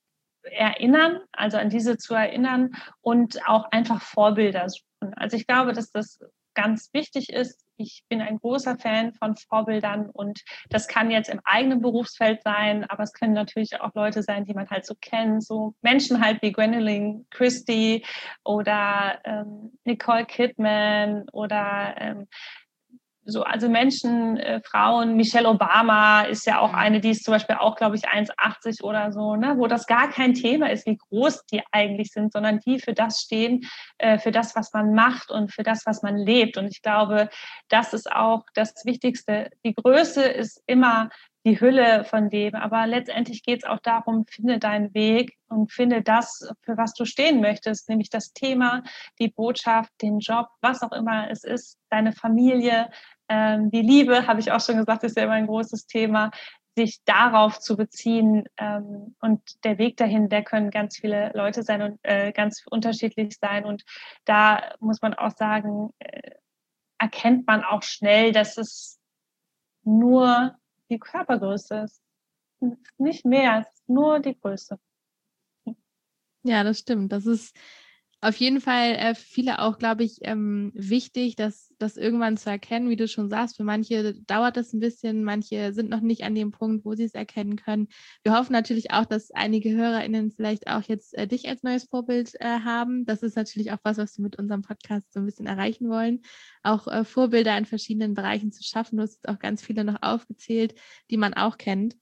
Speaker 3: erinnern, also an diese zu erinnern und auch einfach Vorbilder suchen. Also ich glaube, dass das ganz wichtig ist. Ich bin ein großer Fan von Vorbildern und das kann jetzt im eigenen Berufsfeld sein, aber es können natürlich auch Leute sein, die man halt so kennt, so Menschen halt wie Gwendolyn Christie oder ähm, Nicole Kidman oder ähm, so, also Menschen, äh, Frauen, Michelle Obama ist ja auch eine, die ist zum Beispiel auch, glaube ich, eins Komma achtzig oder so, ne, wo das gar kein Thema ist, wie groß die eigentlich sind, sondern die für das stehen, äh, für das, was man macht und für das, was man lebt. Und ich glaube, das ist auch das Wichtigste. Die Größe ist immer die Hülle von dem, aber letztendlich geht es auch darum, finde deinen Weg und finde das, für was du stehen möchtest, nämlich das Thema, die Botschaft, den Job, was auch immer es ist, deine Familie, ähm, die Liebe, habe ich auch schon gesagt, ist ja immer ein großes Thema, sich darauf zu beziehen ähm, und der Weg dahin, der können ganz viele Leute sein und äh, ganz unterschiedlich sein und da muss man auch sagen, äh, erkennt man auch schnell, dass es nur die Körpergröße ist. Nicht mehr, es ist nur die Größe.
Speaker 2: Ja, das stimmt. Das ist auf jeden Fall äh, für viele auch, glaube ich, ähm, wichtig, das, das irgendwann zu erkennen, wie du schon sagst. Für manche dauert das ein bisschen, manche sind noch nicht an dem Punkt, wo sie es erkennen können. Wir hoffen natürlich auch, dass einige HörerInnen vielleicht auch jetzt äh, dich als neues Vorbild äh, haben. Das ist natürlich auch was, was wir mit unserem Podcast so ein bisschen erreichen wollen. Auch äh, Vorbilder in verschiedenen Bereichen zu schaffen. Du hast jetzt auch ganz viele noch aufgezählt, die man auch kennt.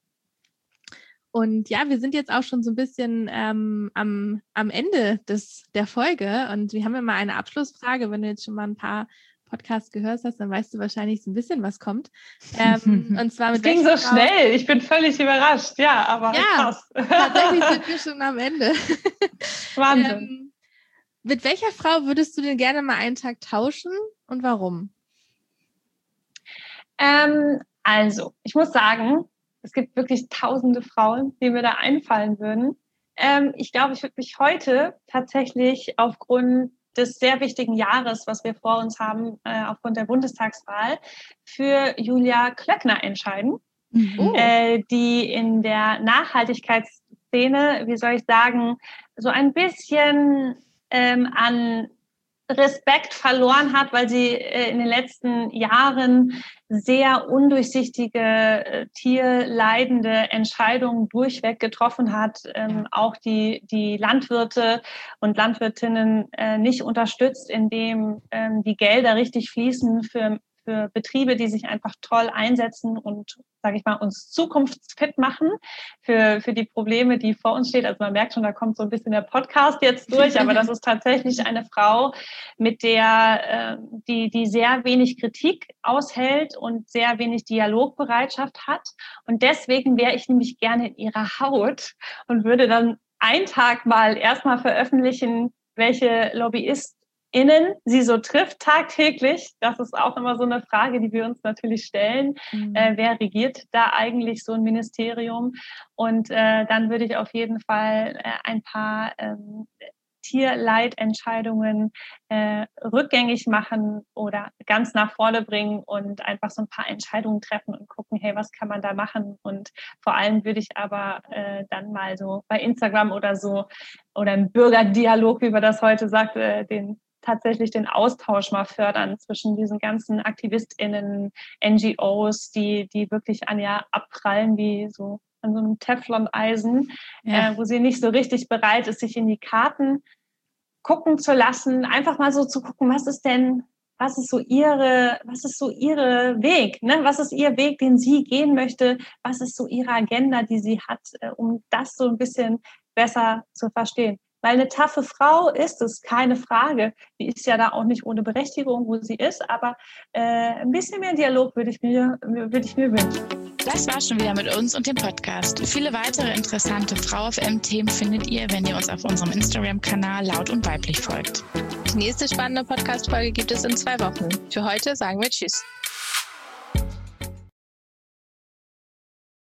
Speaker 2: Und ja, wir sind jetzt auch schon so ein bisschen ähm, am, am Ende des, der Folge und wir haben immer eine Abschlussfrage. Wenn du jetzt schon mal ein paar Podcasts gehört hast, dann weißt du wahrscheinlich so ein bisschen, was kommt. Ähm, und zwar mit
Speaker 3: es ging so
Speaker 2: Frau...
Speaker 3: schnell, ich bin völlig überrascht. Ja, aber
Speaker 2: ja,
Speaker 3: krass.
Speaker 2: Tatsächlich sind wir schon am Ende.
Speaker 3: Wahnsinn.
Speaker 2: ähm, mit welcher Frau würdest du denn gerne mal einen Tag tauschen und warum?
Speaker 3: Ähm, also, ich muss sagen, es gibt wirklich tausende Frauen, die mir da einfallen würden. Ähm, ich glaube, ich würde mich heute tatsächlich aufgrund des sehr wichtigen Jahres, was wir vor uns haben, äh, aufgrund der Bundestagswahl, für Julia Klöckner entscheiden,
Speaker 2: Oh.
Speaker 3: äh, die in der Nachhaltigkeitsszene, wie soll ich sagen, so ein bisschen ähm, an Respekt verloren hat, weil sie äh, in den letzten Jahren sehr undurchsichtige, äh, tierleidende Entscheidungen durchweg getroffen hat, ähm, auch die, die Landwirte und Landwirtinnen äh, nicht unterstützt, indem ähm, die Gelder richtig fließen für für Betriebe, die sich einfach toll einsetzen und, sage ich mal, uns zukunftsfit machen für, für die Probleme, die vor uns stehen. Also man merkt schon, da kommt so ein bisschen der Podcast jetzt durch, aber das ist tatsächlich eine Frau, mit der äh, die, die sehr wenig Kritik aushält und sehr wenig Dialogbereitschaft hat. Und deswegen wäre ich nämlich gerne in ihrer Haut und würde dann einen Tag mal erstmal veröffentlichen, welche Lobbyisten Innen sie so trifft tagtäglich. Das ist auch immer so eine Frage, die wir uns natürlich stellen. Mhm. Äh, wer regiert da eigentlich so ein Ministerium? Und äh, dann würde ich auf jeden Fall äh, ein paar ähm, Tierleitentscheidungen äh, rückgängig machen oder ganz nach vorne bringen und einfach so ein paar Entscheidungen treffen und gucken, hey, was kann man da machen? Und vor allem würde ich aber äh, dann mal so bei Instagram oder so oder im Bürgerdialog, wie man das heute sagt, äh, den tatsächlich den Austausch mal fördern zwischen diesen ganzen AktivistInnen, N G Os, die, die wirklich an ja abprallen wie so an so einem Teflon-Eisen, ja. äh, wo sie nicht so richtig bereit ist, sich in die Karten gucken zu lassen, einfach mal so zu gucken, was ist denn, was ist so ihre, was ist so ihre Weg, ne? Was ist ihr Weg, den sie gehen möchte? Was ist so ihre Agenda, die sie hat, um das so ein bisschen besser zu verstehen? Weil eine taffe Frau ist es, keine Frage. Die ist ja da auch nicht ohne Berechtigung, wo sie ist. Aber äh, ein bisschen mehr Dialog würde ich mir, würde ich mir wünschen.
Speaker 1: Das war schon wieder mit uns und dem Podcast. Viele weitere interessante Frau F M-Themen findet ihr, wenn ihr uns auf unserem Instagram-Kanal laut und weiblich folgt.
Speaker 2: Die nächste spannende Podcast-Folge gibt es in zwei Wochen. Für heute sagen wir Tschüss.